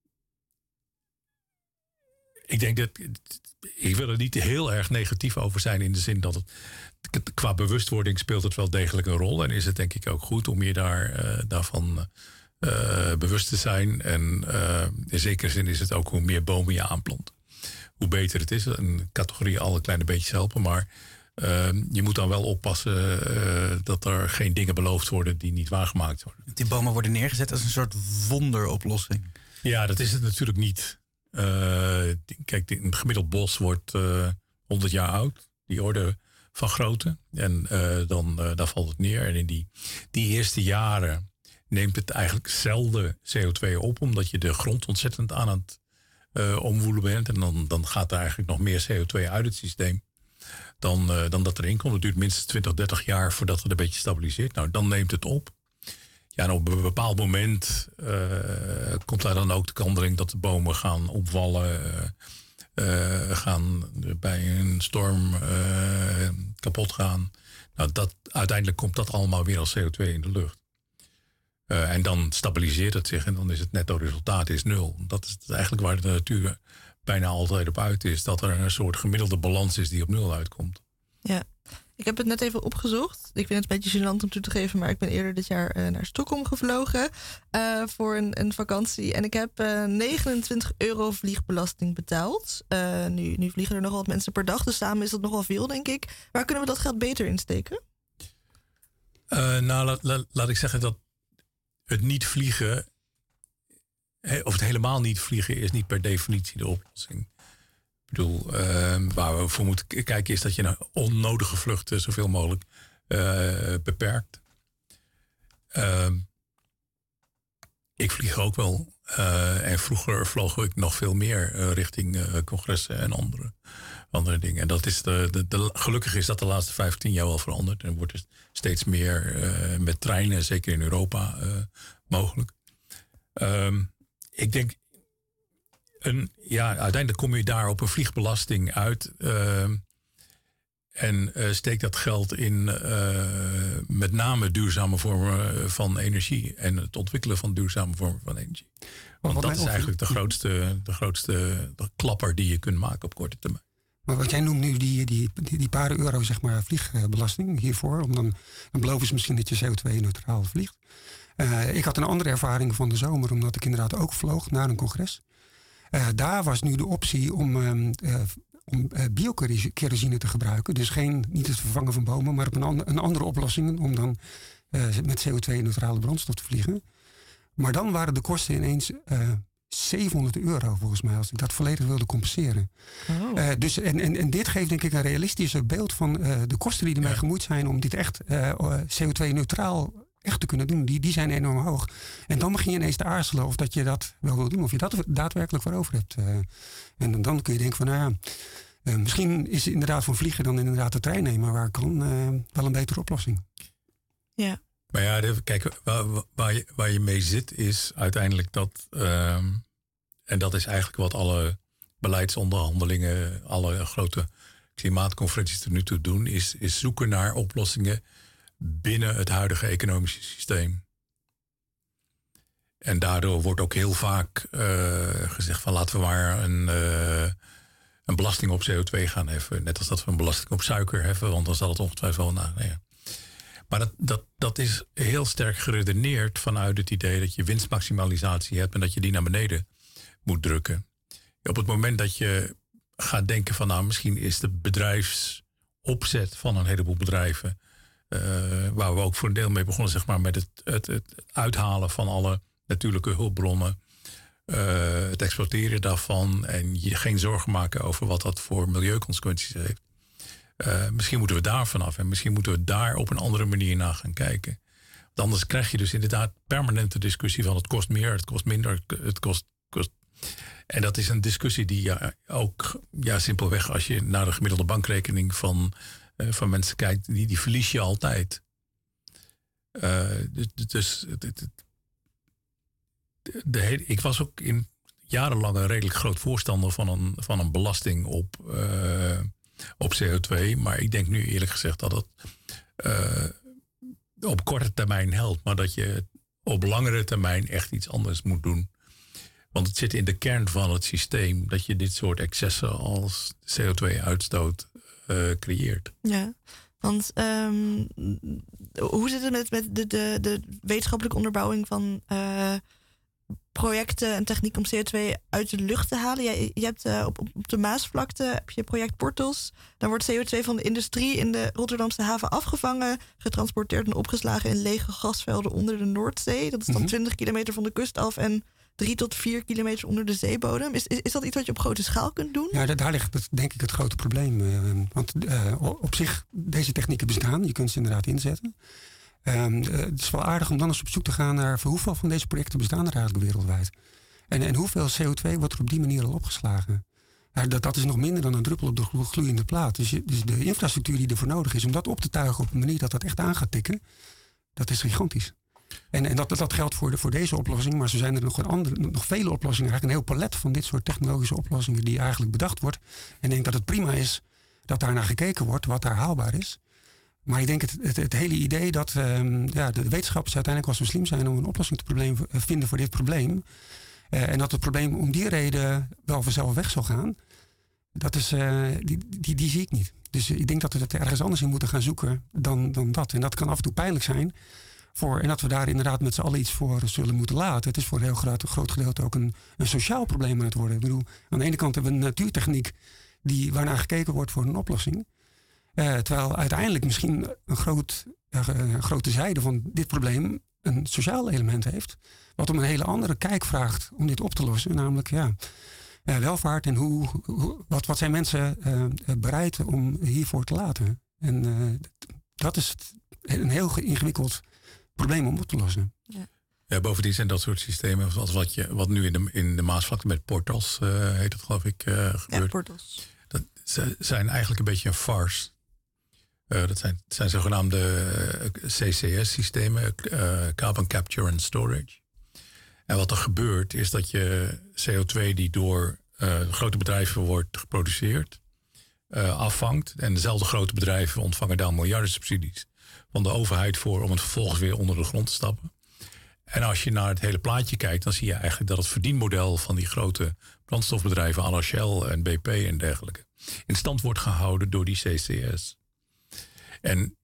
ik denk dat... Ik wil er niet heel erg negatief over zijn in de zin dat het... Qua bewustwording speelt het wel degelijk een rol. En is het denk ik ook goed om je daar, uh, daarvan uh, bewust te zijn. En uh, in zekere zin is het ook hoe meer bomen je aanplant, hoe beter het is. Een categorie alle kleine beetjes helpen. Maar uh, je moet dan wel oppassen uh, dat er geen dingen beloofd worden die niet waargemaakt worden. Die bomen worden neergezet als een soort wonderoplossing. Ja, dat is het natuurlijk niet. Uh, kijk, een gemiddeld bos wordt uh, honderd jaar oud. Die orde van grootte. En uh, dan, uh, dan valt het neer. En in die, die eerste jaren neemt het eigenlijk zelden C O twee op. Omdat je de grond ontzettend aan het uh, omwoelen bent. En dan, dan gaat er eigenlijk nog meer C O twee uit het systeem dan, uh, dan dat erin komt. Het duurt minstens twintig, dertig jaar voordat het een beetje stabiliseert. Nou, dan neemt het op. Ja, en op een bepaald moment uh, komt daar dan ook de kanteling dat de bomen gaan opvallen. Uh, Uh, gaan bij een storm uh, kapot gaan. Nou, dat, uiteindelijk komt dat allemaal weer als C O twee in de lucht. Uh, en dan stabiliseert het zich en dan is het netto resultaat is nul. Dat is eigenlijk waar de natuur bijna altijd op uit is. Dat er een soort gemiddelde balans is die op nul uitkomt. Ja, ik heb het net even opgezocht. Ik vind het een beetje gênant om toe te geven, maar ik ben eerder dit jaar uh, naar Stockholm gevlogen uh, voor een, een vakantie. En ik heb uh, negenentwintig euro vliegbelasting betaald. Uh, nu, nu vliegen er nogal wat mensen per dag, dus samen is dat nogal veel, denk ik. Waar kunnen we dat geld beter insteken? Uh, nou, laat, laat, laat ik zeggen dat het niet vliegen, of het helemaal niet vliegen, is niet per definitie de oplossing. Ik bedoel, uh, waar we voor moeten kijken is dat je naar onnodige vluchten zoveel mogelijk uh, beperkt. Uh, ik vlieg ook wel. Uh, en vroeger vloog ik nog veel meer uh, richting uh, congressen en andere, andere dingen. En dat is de, de, de, gelukkig is dat de laatste vijftien jaar wel veranderd. En wordt er steeds meer uh, met treinen, zeker in Europa, uh, mogelijk. Uh, ik denk... Een, ja, uiteindelijk kom je daar op een vliegbelasting uit. Uh, en uh, steek dat geld in uh, met name duurzame vormen van energie. En het ontwikkelen van duurzame vormen van energie. Want dat is eigenlijk de grootste, de grootste de klapper die je kunt maken op korte termijn. Maar wat jij noemt nu, die, die, die, die paar euro zeg maar, vliegbelasting hiervoor. Om dan, dan beloven ze misschien dat je C O twee neutraal vliegt. Uh, ik had een andere ervaring van de zomer, omdat ik inderdaad ook vloog naar een congres. Uh, daar was nu de optie om, um, uh, om uh, biokerosine te gebruiken. Dus geen, niet het vervangen van bomen, maar op een, and- een andere oplossing om dan uh, met C O twee neutrale brandstof te vliegen. Maar dan waren de kosten ineens uh, zevenhonderd euro volgens mij, als ik dat volledig wilde compenseren. Oh. Uh, dus, en, en, en dit geeft denk ik een realistischer beeld van uh, de kosten die ermee ja. gemoeid zijn om dit echt uh, C O twee neutraal echt te kunnen doen. Die, die zijn enorm hoog. En dan begin je ineens te aarzelen of dat je dat wel wil doen. Of je dat daadwerkelijk voor over hebt. Uh, en dan kun je denken van, nou ja, uh, misschien is het inderdaad van vliegen dan inderdaad de trein nemen waar kan uh, wel een betere oplossing. Ja. Maar ja, kijk, waar, waar, je, waar je mee zit is uiteindelijk dat, uh, en dat is eigenlijk wat alle beleidsonderhandelingen, alle grote klimaatconferenties tot nu toe doen, is, is zoeken naar oplossingen binnen het huidige economische systeem. En daardoor wordt ook heel vaak uh, gezegd van laten we maar een, uh, een belasting op C O twee gaan heffen. Net als dat we een belasting op suiker heffen, want dan zal het ongetwijfeld wel... Nou, nou ja. Maar dat, dat, dat is heel sterk geredeneerd vanuit het idee dat je winstmaximalisatie hebt en dat je die naar beneden moet drukken. Op het moment dat je gaat denken van nou misschien is de bedrijfsopzet van een heleboel bedrijven Uh, waar we ook voor een deel mee begonnen, zeg maar, met het, het, het uithalen van alle natuurlijke hulpbronnen. Uh, het exploiteren daarvan en je geen zorgen maken over wat dat voor milieuconsequenties heeft. Uh, misschien moeten we daar vanaf en misschien moeten we daar op een andere manier naar gaan kijken. Want anders krijg je dus inderdaad permanente discussie van het kost meer, het kost minder, het kost... kost. En dat is een discussie die ja, ook ja, simpelweg als je naar de gemiddelde bankrekening van, uh, van mensen kijkt, die, die verlies je altijd. Uh, dus het, het, de, de hele, ik was ook in jarenlang een redelijk groot voorstander van een, van een belasting op, uh, op C O twee. Maar ik denk nu eerlijk gezegd dat het uh, op korte termijn helpt. Maar dat je op langere termijn echt iets anders moet doen. Want het zit in de kern van het systeem dat je dit soort excessen als C O twee uitstoot uh, creëert. Ja, want um, hoe zit het met, met de, de, de wetenschappelijke onderbouwing van uh, projecten en techniek om C O twee uit de lucht te halen? Je, je hebt uh, op, op de Maasvlakte heb je project Portals. Dan wordt C O twee van de industrie in de Rotterdamse haven afgevangen, getransporteerd en opgeslagen in lege gasvelden onder de Noordzee. Dat is dan mm-hmm. twintig kilometer van de kust af en drie tot vier kilometer onder de zeebodem. Is, is, is dat iets wat je op grote schaal kunt doen? Ja, daar ligt het, denk ik het grote probleem. Uh, want uh, op zich, deze technieken bestaan. Je kunt ze inderdaad inzetten. Um, uh, het is wel aardig om dan eens op zoek te gaan naar voor hoeveel van deze projecten bestaan er eigenlijk wereldwijd. En, en hoeveel C O twee wordt er op die manier al opgeslagen. Uh, dat, dat is nog minder dan een druppel op de gloeiende plaat. Dus, je, dus de infrastructuur die ervoor nodig is om dat op te tuigen op een manier dat dat echt aan gaat tikken, dat is gigantisch. En, en dat, dat geldt voor, de, voor deze oplossing, maar zo zijn er nog, een andere, nog vele oplossingen. Eigenlijk een heel palet van dit soort technologische oplossingen die eigenlijk bedacht wordt. En ik denk dat het prima is dat daar naar gekeken wordt, wat daar haalbaar is. Maar ik denk het, het, het hele idee dat um, ja, de wetenschappers uiteindelijk wel zo slim zijn om een oplossing te probleem, vinden voor dit probleem. Uh, en dat het probleem om die reden wel vanzelf weg zal gaan. Dat is, uh, die, die, die zie ik niet. Dus ik denk dat we het ergens anders in moeten gaan zoeken dan, dan dat. En dat kan af en toe pijnlijk zijn. Voor, en dat we daar inderdaad met z'n allen iets voor zullen moeten laten. Het is voor een heel groot, groot gedeelte ook een, een sociaal probleem aan het worden. Ik bedoel, aan de ene kant hebben we een natuurtechniek die, waarnaar gekeken wordt voor een oplossing. Uh, terwijl uiteindelijk misschien een, groot, uh, een grote zijde van dit probleem een sociaal element heeft. Wat om een hele andere kijk vraagt om dit op te lossen. Namelijk ja, uh, welvaart en hoe, hoe, wat, wat zijn mensen uh, bereid om hiervoor te laten. En uh, dat is een heel ingewikkeld probleem om op te lossen. Ja. Ja, bovendien zijn dat soort systemen zoals wat, je, wat nu in de, in de Maasvlakte met Portals uh, heet het geloof ik uh, gebeurt. Ja, Portals. Dat zijn eigenlijk een beetje een farce. Uh, dat zijn, zijn zogenaamde uh, C C S-systemen, uh, Carbon Capture and Storage. En wat er gebeurt is dat je C O twee die door uh, grote bedrijven wordt geproduceerd, uh, afvangt. En dezelfde grote bedrijven ontvangen daar miljarden subsidies van de overheid voor om het vervolgens weer onder de grond te stappen. En als je naar het hele plaatje kijkt, dan zie je eigenlijk dat het verdienmodel van die grote brandstofbedrijven, à la Shell en B P en dergelijke, in stand wordt gehouden door die C C S. En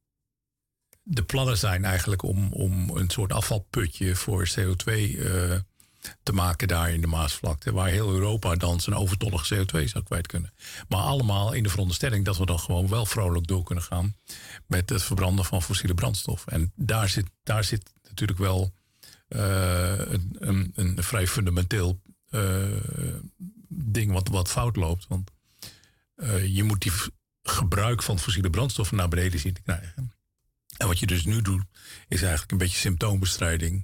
de plannen zijn eigenlijk om, om een soort afvalputje voor C O twee uh, te maken daar in de Maasvlakte, waar heel Europa dan zijn overtollige C O twee zou kwijt kunnen. Maar allemaal in de veronderstelling dat we dan gewoon wel vrolijk door kunnen gaan met het verbranden van fossiele brandstof. En daar zit, daar zit natuurlijk wel uh, een, een, een vrij fundamenteel uh, ding wat, wat fout loopt. Want uh, je moet die gebruik van fossiele brandstoffen naar beneden zien te krijgen. En wat je dus nu doet, is eigenlijk een beetje symptoombestrijding.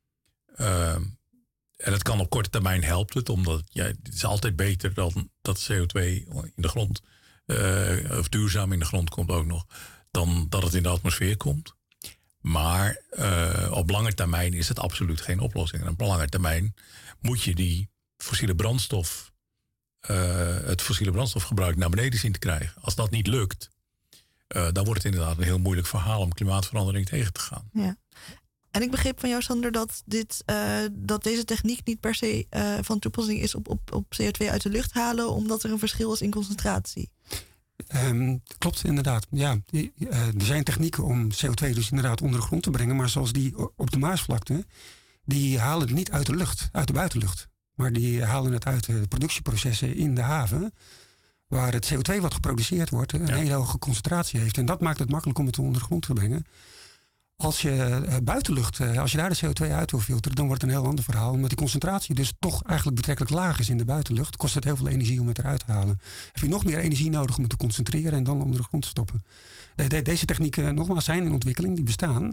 Uh, en het kan op korte termijn helpt het, omdat ja, het is altijd beter dan dat C O twee in de grond, uh, of duurzaam in de grond komt ook nog, dan dat het in de atmosfeer komt. Maar uh, op lange termijn is het absoluut geen oplossing. En op lange termijn moet je die fossiele brandstof, uh, het fossiele brandstofgebruik naar beneden zien te krijgen. Als dat niet lukt, uh, dan wordt het inderdaad een heel moeilijk verhaal om klimaatverandering tegen te gaan. Ja. En ik begreep van jou, Sander, dat, dit, uh, dat deze techniek niet per se uh, van toepassing is op, op, op C O twee uit de lucht halen, omdat er een verschil is in concentratie. Um, klopt, inderdaad. Ja, uh, er zijn technieken om C O twee dus inderdaad onder de grond te brengen, maar zoals die op de Maasvlakte, die halen het niet uit de lucht, uit de buitenlucht. Maar die halen het uit de productieprocessen in de haven. waar het C O twee wat geproduceerd wordt een ja. hele hoge concentratie heeft. En dat maakt het makkelijk om het onder de grond te brengen. Als je uh, buitenlucht, uh, als je daar de C O twee uit wil filteren, dan wordt het een heel ander verhaal. Omdat die concentratie dus toch eigenlijk betrekkelijk laag is in de buitenlucht, kost het heel veel energie om het eruit te halen. Heb je nog meer energie nodig om het te concentreren en dan onder de grond te stoppen. De, de, deze technieken, nogmaals, zijn in ontwikkeling, die bestaan.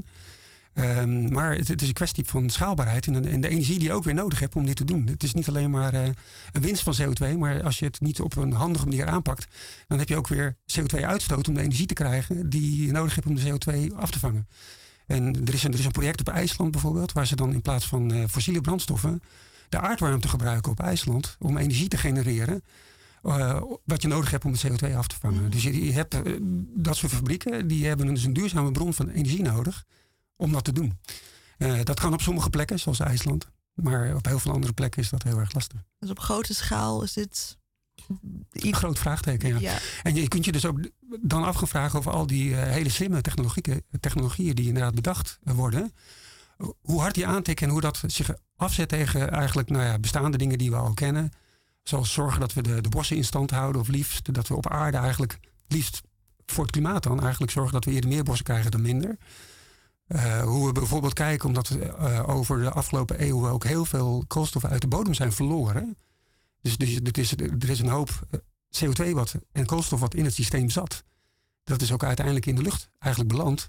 Um, maar het, het is een kwestie van schaalbaarheid en de, en de energie die je ook weer nodig hebt om dit te doen. Het is niet alleen maar uh, een winst van C O twee, maar als je het niet op een handige manier aanpakt, dan heb je ook weer C O twee uitstoot om de energie te krijgen die je nodig hebt om de C O twee af te vangen. En er is, een, er is een project op IJsland bijvoorbeeld, waar ze dan in plaats van uh, fossiele brandstoffen de aardwarmte gebruiken op IJsland om energie te genereren. Uh, wat je nodig hebt om de C O twee af te vangen. Mm. Dus je, je hebt uh, dat soort fabrieken, die hebben dus een duurzame bron van energie nodig om dat te doen. Uh, dat kan op sommige plekken, zoals IJsland. Maar op heel veel andere plekken is dat heel erg lastig. Dus op grote schaal is dit een groot vraagteken, ja. ja. En je kunt je dus ook dan af gaan vragen over al die uh, hele slimme technologieën, technologieën die inderdaad bedacht worden. Hoe hard die aantikken en hoe dat zich afzet tegen eigenlijk nou ja, bestaande dingen die we al kennen. Zoals zorgen dat we de, de bossen in stand houden. Of liefst dat we op aarde eigenlijk, liefst voor het klimaat dan, eigenlijk zorgen dat we eerder meer bossen krijgen dan minder. Uh, hoe we bijvoorbeeld kijken, omdat we uh, over de afgelopen eeuwen ook heel veel koolstof uit de bodem zijn verloren. Dus, dus er, is, er is een hoop C O twee wat, en koolstof wat in het systeem zat. Dat is ook uiteindelijk in de lucht eigenlijk beland.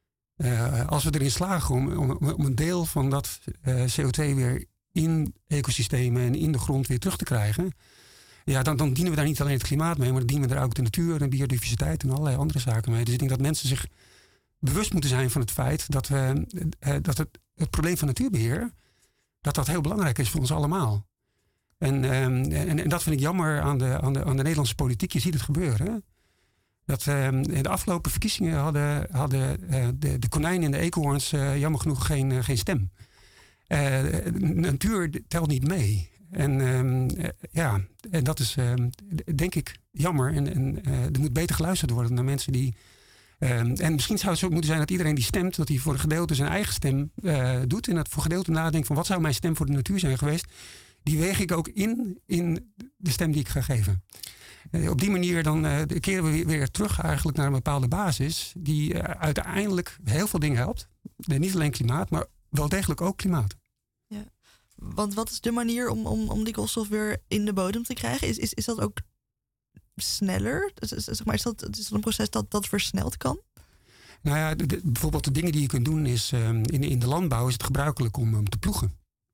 Uh, als we erin slagen om, om, om een deel van dat uh, C O twee weer in ecosystemen en in de grond weer terug te krijgen. Ja, dan, dan dienen we daar niet alleen het klimaat mee, maar dan dienen we daar ook de natuur en biodiversiteit en allerlei andere zaken mee. Dus ik denk dat mensen zich bewust moeten zijn van het feit dat, we, uh, dat het, het probleem van natuurbeheer, dat dat heel belangrijk is voor ons allemaal. En, um, en, en dat vind ik jammer aan de, aan, de, aan de Nederlandse politiek. Je ziet het gebeuren. Hè? Dat um, in de afgelopen verkiezingen hadden, hadden uh, de, de konijnen en de eekhoorns uh, jammer genoeg geen, uh, geen stem. Uh, de natuur telt niet mee. En um, uh, ja, en dat is um, denk ik jammer. En, en uh, er moet beter geluisterd worden naar mensen die. Um, en misschien zou het zo moeten zijn dat iedereen die stemt, dat hij voor een gedeelte zijn eigen stem uh, doet. En dat voor gedeelte nadenkt van wat zou mijn stem voor de natuur zijn geweest. Die weeg ik ook in, in de stem die ik ga geven. Uh, op die manier dan uh, keren we weer, weer terug eigenlijk naar een bepaalde basis. Die uh, uiteindelijk heel veel dingen helpt. Uh, niet alleen klimaat, maar wel degelijk ook klimaat. Ja. Want wat is de manier om, om, om die koolstof weer in de bodem te krijgen? Is, is, is dat ook sneller? Is, is, zeg maar, is, dat, is dat een proces dat, dat versneld kan? Nou ja, de, de, bijvoorbeeld de dingen die je kunt doen is... Um, in, in de landbouw is het gebruikelijk om um, te ploegen.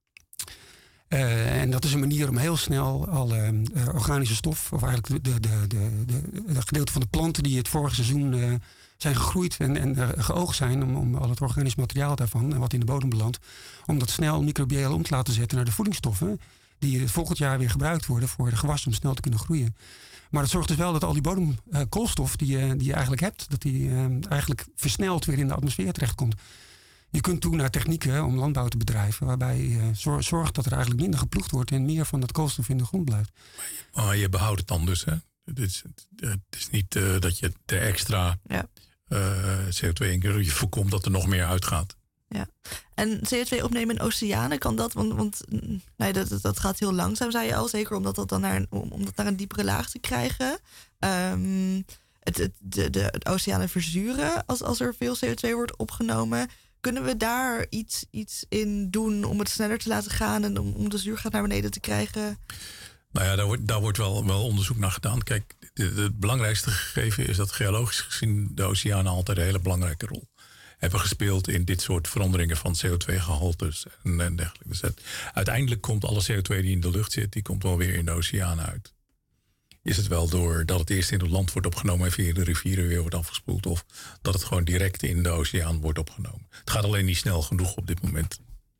Uh, en dat is een manier om heel snel alle uh, organische stof, of eigenlijk de, de, de, de, de gedeelte van de planten die het vorige seizoen uh, zijn gegroeid en, en uh, geoogd zijn, om, om al het organisch materiaal daarvan en wat in de bodem belandt, om dat snel microbieel om te laten zetten naar de voedingsstoffen die volgend jaar weer gebruikt worden voor de gewassen om snel te kunnen groeien. Maar het zorgt dus wel dat al die bodemkoolstof uh, die, uh, die je eigenlijk hebt, dat die uh, eigenlijk versneld weer in de atmosfeer terechtkomt. Je kunt toe naar technieken om landbouw te bedrijven, waarbij je uh, zorgt dat er eigenlijk minder geploegd wordt en meer van dat koolstof in de grond blijft. Maar je behoudt het dan dus, hè? Het is, het is niet uh, dat je de extra ja. uh, C O twee in je voorkomt dat er nog meer uitgaat. Ja, en C O twee opnemen in oceanen, kan dat? Want, want nee, dat, dat gaat heel langzaam, zei je al. Zeker omdat dat dan naar een, om dat naar een diepere laag te krijgen. Um, het, het, de, de, het oceanen verzuren als, als er veel C O twee wordt opgenomen. Kunnen we daar iets, iets in doen om het sneller te laten gaan en om, om de zuurgraad naar beneden te krijgen? Nou ja, daar wordt, daar wordt wel, wel onderzoek naar gedaan. Kijk, het belangrijkste gegeven is dat geologisch gezien de oceanen altijd een hele belangrijke rol hebben gespeeld in dit soort veranderingen van C O twee gehaltes en, en dergelijke. Dus het, uiteindelijk komt alle C O twee die in de lucht zit, die komt wel weer in de oceanen uit. Is het wel doordat het eerst in het land wordt opgenomen en via de rivieren weer wordt afgespoeld, of dat het gewoon direct in de oceaan wordt opgenomen. Het gaat alleen niet snel genoeg op dit moment.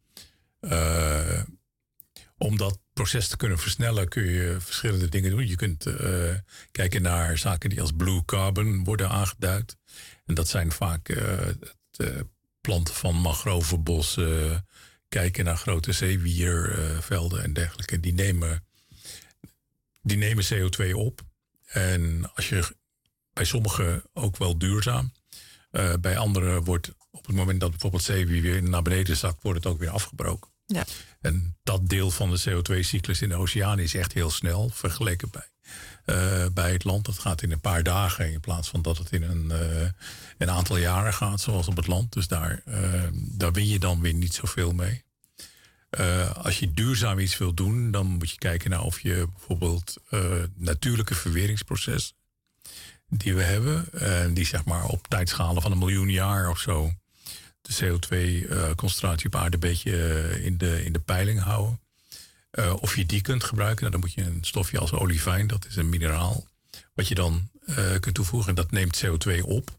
Uh, om dat proces te kunnen versnellen kun je verschillende dingen doen. Je kunt uh, kijken naar zaken die als blue carbon worden aangeduid. En dat zijn vaak uh, het uh, planten van mangrovenbossen, uh, kijken naar grote zeewiervelden uh, en dergelijke. Die nemen, die nemen C O twee op. En als je bij sommigen ook wel duurzaam. Uh, bij anderen wordt op het moment dat bijvoorbeeld zeewier weer naar beneden zakt, wordt het ook weer afgebroken. Ja. En dat deel van de C O twee cyclus in de oceaan is echt heel snel vergeleken bij uh, bij het land. Dat gaat in een paar dagen in plaats van dat het in een, uh, een aantal jaren gaat, zoals op het land. Dus daar, uh, daar win je dan weer niet zoveel mee. Uh, als je duurzaam iets wil doen, dan moet je kijken naar of je bijvoorbeeld uh, natuurlijke verweringsprocessen die we hebben, uh, die zeg maar op tijdschalen van een miljoen jaar of zo de C O twee concentratie uh, op aarde een beetje uh, in, de, in de peiling houden. Uh, of je die kunt gebruiken, nou, dan moet je een stofje als olivijn, dat is een mineraal, wat je dan uh, kunt toevoegen en dat neemt C O twee op.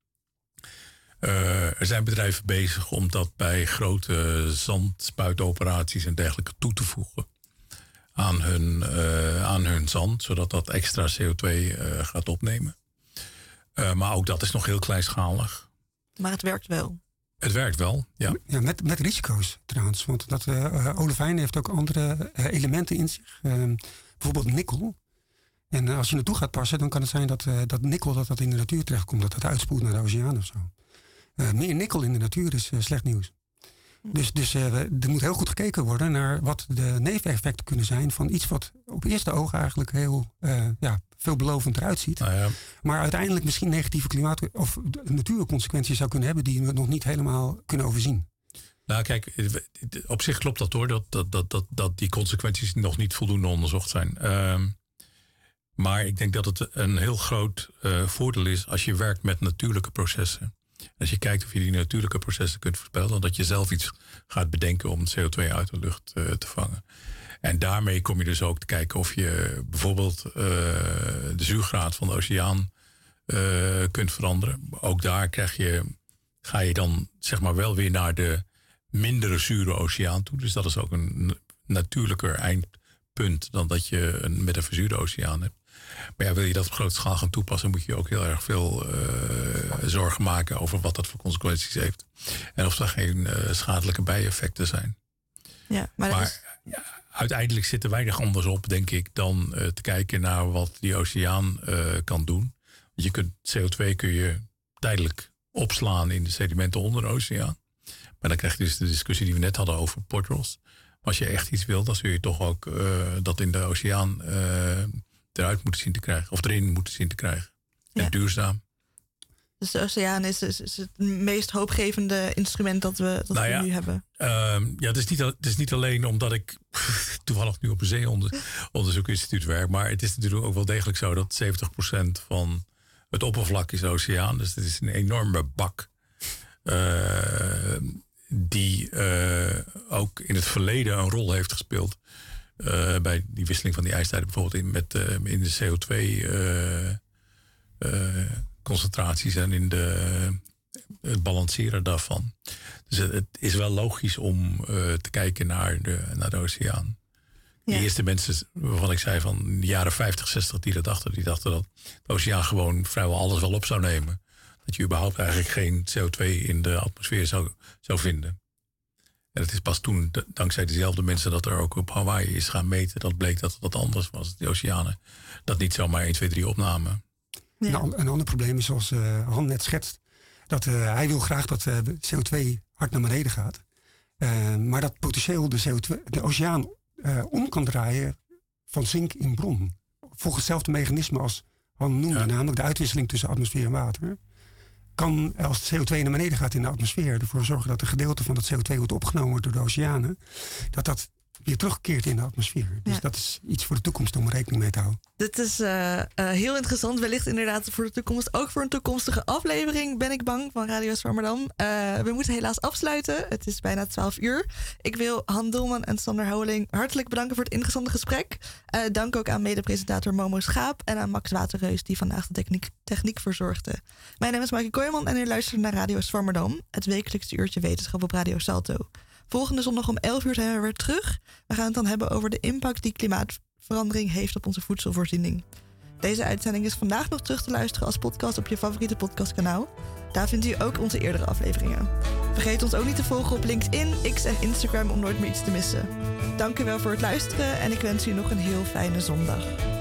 Uh, er zijn bedrijven bezig om dat bij grote zandspuitoperaties en dergelijke toe te voegen aan hun, uh, aan hun zand, zodat dat extra C O twee uh, gaat opnemen. Uh, maar ook dat is nog heel kleinschalig. Maar het werkt wel. Het werkt wel, ja. Ja, met, met risico's trouwens. Want dat uh, olivijn heeft ook andere uh, elementen in zich. Uh, bijvoorbeeld nikkel. En uh, als je naartoe gaat passen, dan kan het zijn dat, uh, dat nikkel dat dat in de natuur terechtkomt. Dat dat uitspoelt naar de oceaan of zo. Uh, meer nikkel in de natuur is uh, slecht nieuws. Dus, dus uh, er moet heel goed gekeken worden naar wat de neveneffecten kunnen zijn van iets wat op eerste oog eigenlijk heel uh, ja, veelbelovend eruit ziet. Nou ja. Maar uiteindelijk misschien negatieve klimaat- of natuurconsequenties zou kunnen hebben die we nog niet helemaal kunnen overzien. Nou kijk, op zich klopt dat hoor, dat, dat, dat, dat, dat die consequenties nog niet voldoende onderzocht zijn. Uh, maar ik denk dat het een heel groot uh, voordeel is als je werkt met natuurlijke processen. Als je kijkt of je die natuurlijke processen kunt voorspellen, dat je zelf iets gaat bedenken om C O twee uit de lucht uh, te vangen. En daarmee kom je dus ook te kijken of je bijvoorbeeld uh, de zuurgraad van de oceaan uh, kunt veranderen. Ook daar krijg je, ga je dan zeg maar wel weer naar de mindere zure oceaan toe. Dus dat is ook een natuurlijker eindpunt dan dat je een, met een verzuurde oceaan hebt. Maar ja, wil je dat op grote schaal gaan toepassen, moet je ook heel erg veel uh, zorgen maken over wat dat voor consequenties heeft. En of er geen uh, schadelijke bijeffecten zijn. Ja, maar, maar is... ja, uiteindelijk zit er weinig anders op, denk ik, dan uh, te kijken naar wat die oceaan uh, kan doen. Want je kunt C O twee kun je tijdelijk opslaan in de sedimenten onder de oceaan. Maar dan krijg je dus de discussie die we net hadden over portals. Maar als je echt iets wil, dan zul je toch ook uh, dat in de oceaan uh, eruit moeten zien te krijgen. Of erin moeten zien te krijgen. En ja. duurzaam. Dus de oceaan is, is, is het meest hoopgevende instrument dat we, dat nou we ja, nu hebben. Uh, ja, het is, niet, het is niet alleen omdat ik toevallig nu op een zeeonderzoekinstituut werk. Maar het is natuurlijk ook wel degelijk zo dat zeventig procent van het oppervlak is de oceaan. Dus het is een enorme bak. Uh, die uh, ook in het verleden een rol heeft gespeeld. Uh, bij die wisseling van die ijstijden bijvoorbeeld in, met, uh, in de C O twee uh, uh, concentraties en in de, het balanceren daarvan. Dus het, het is wel logisch om uh, te kijken naar de, naar de oceaan. Ja. De eerste mensen waarvan ik zei van de jaren vijftig, zestig die dat dachten, die dachten dat de oceaan gewoon vrijwel alles wel op zou nemen. Dat je überhaupt eigenlijk geen C O twee in de atmosfeer zou, zou vinden. En het is pas toen, dankzij diezelfde mensen, dat er ook op Hawaii is gaan meten. Dat bleek dat het wat anders was. Die oceanen dat niet zomaar één, twee, drie opnamen. Ja. Nou, een ander probleem is, zoals uh, Han net schetst, dat uh, hij wil graag dat uh, C O twee hard naar beneden gaat. Uh, maar dat potentieel de, C O twee, de oceaan uh, om kan draaien van zink in bron. Volgens hetzelfde mechanisme als Han noemde, ja. namelijk de uitwisseling tussen atmosfeer en water. Kan, als C O twee naar beneden gaat in de atmosfeer, ervoor zorgen dat een gedeelte van dat C O twee wordt opgenomen door de oceanen, dat dat weer terugkeert in de atmosfeer. Dus ja. dat is iets voor de toekomst om rekening mee te houden. Dit is uh, uh, heel interessant. Wellicht inderdaad voor de toekomst. Ook voor een toekomstige aflevering, ben ik bang, van Radio Zwammerdam. Uh, we moeten helaas afsluiten. Het is bijna twaalf uur. Ik wil Han Dulman en Sander Houweling hartelijk bedanken voor het interessante gesprek. Uh, dank ook aan mede-presentator Momo Schaap en aan Max Waterreus, die vandaag de techniek, techniek verzorgde. Mijn naam is Maaike Kooijman en u luistert naar Radio Zwammerdam, het wekelijkse uurtje wetenschap op Radio Salto. Volgende zondag om elf uur zijn we weer terug. We gaan het dan hebben over de impact die klimaatverandering heeft op onze voedselvoorziening. Deze uitzending is vandaag nog terug te luisteren als podcast op je favoriete podcastkanaal. Daar vindt u ook onze eerdere afleveringen. Vergeet ons ook niet te volgen op LinkedIn, X en Instagram om nooit meer iets te missen. Dank u wel voor het luisteren en ik wens u nog een heel fijne zondag.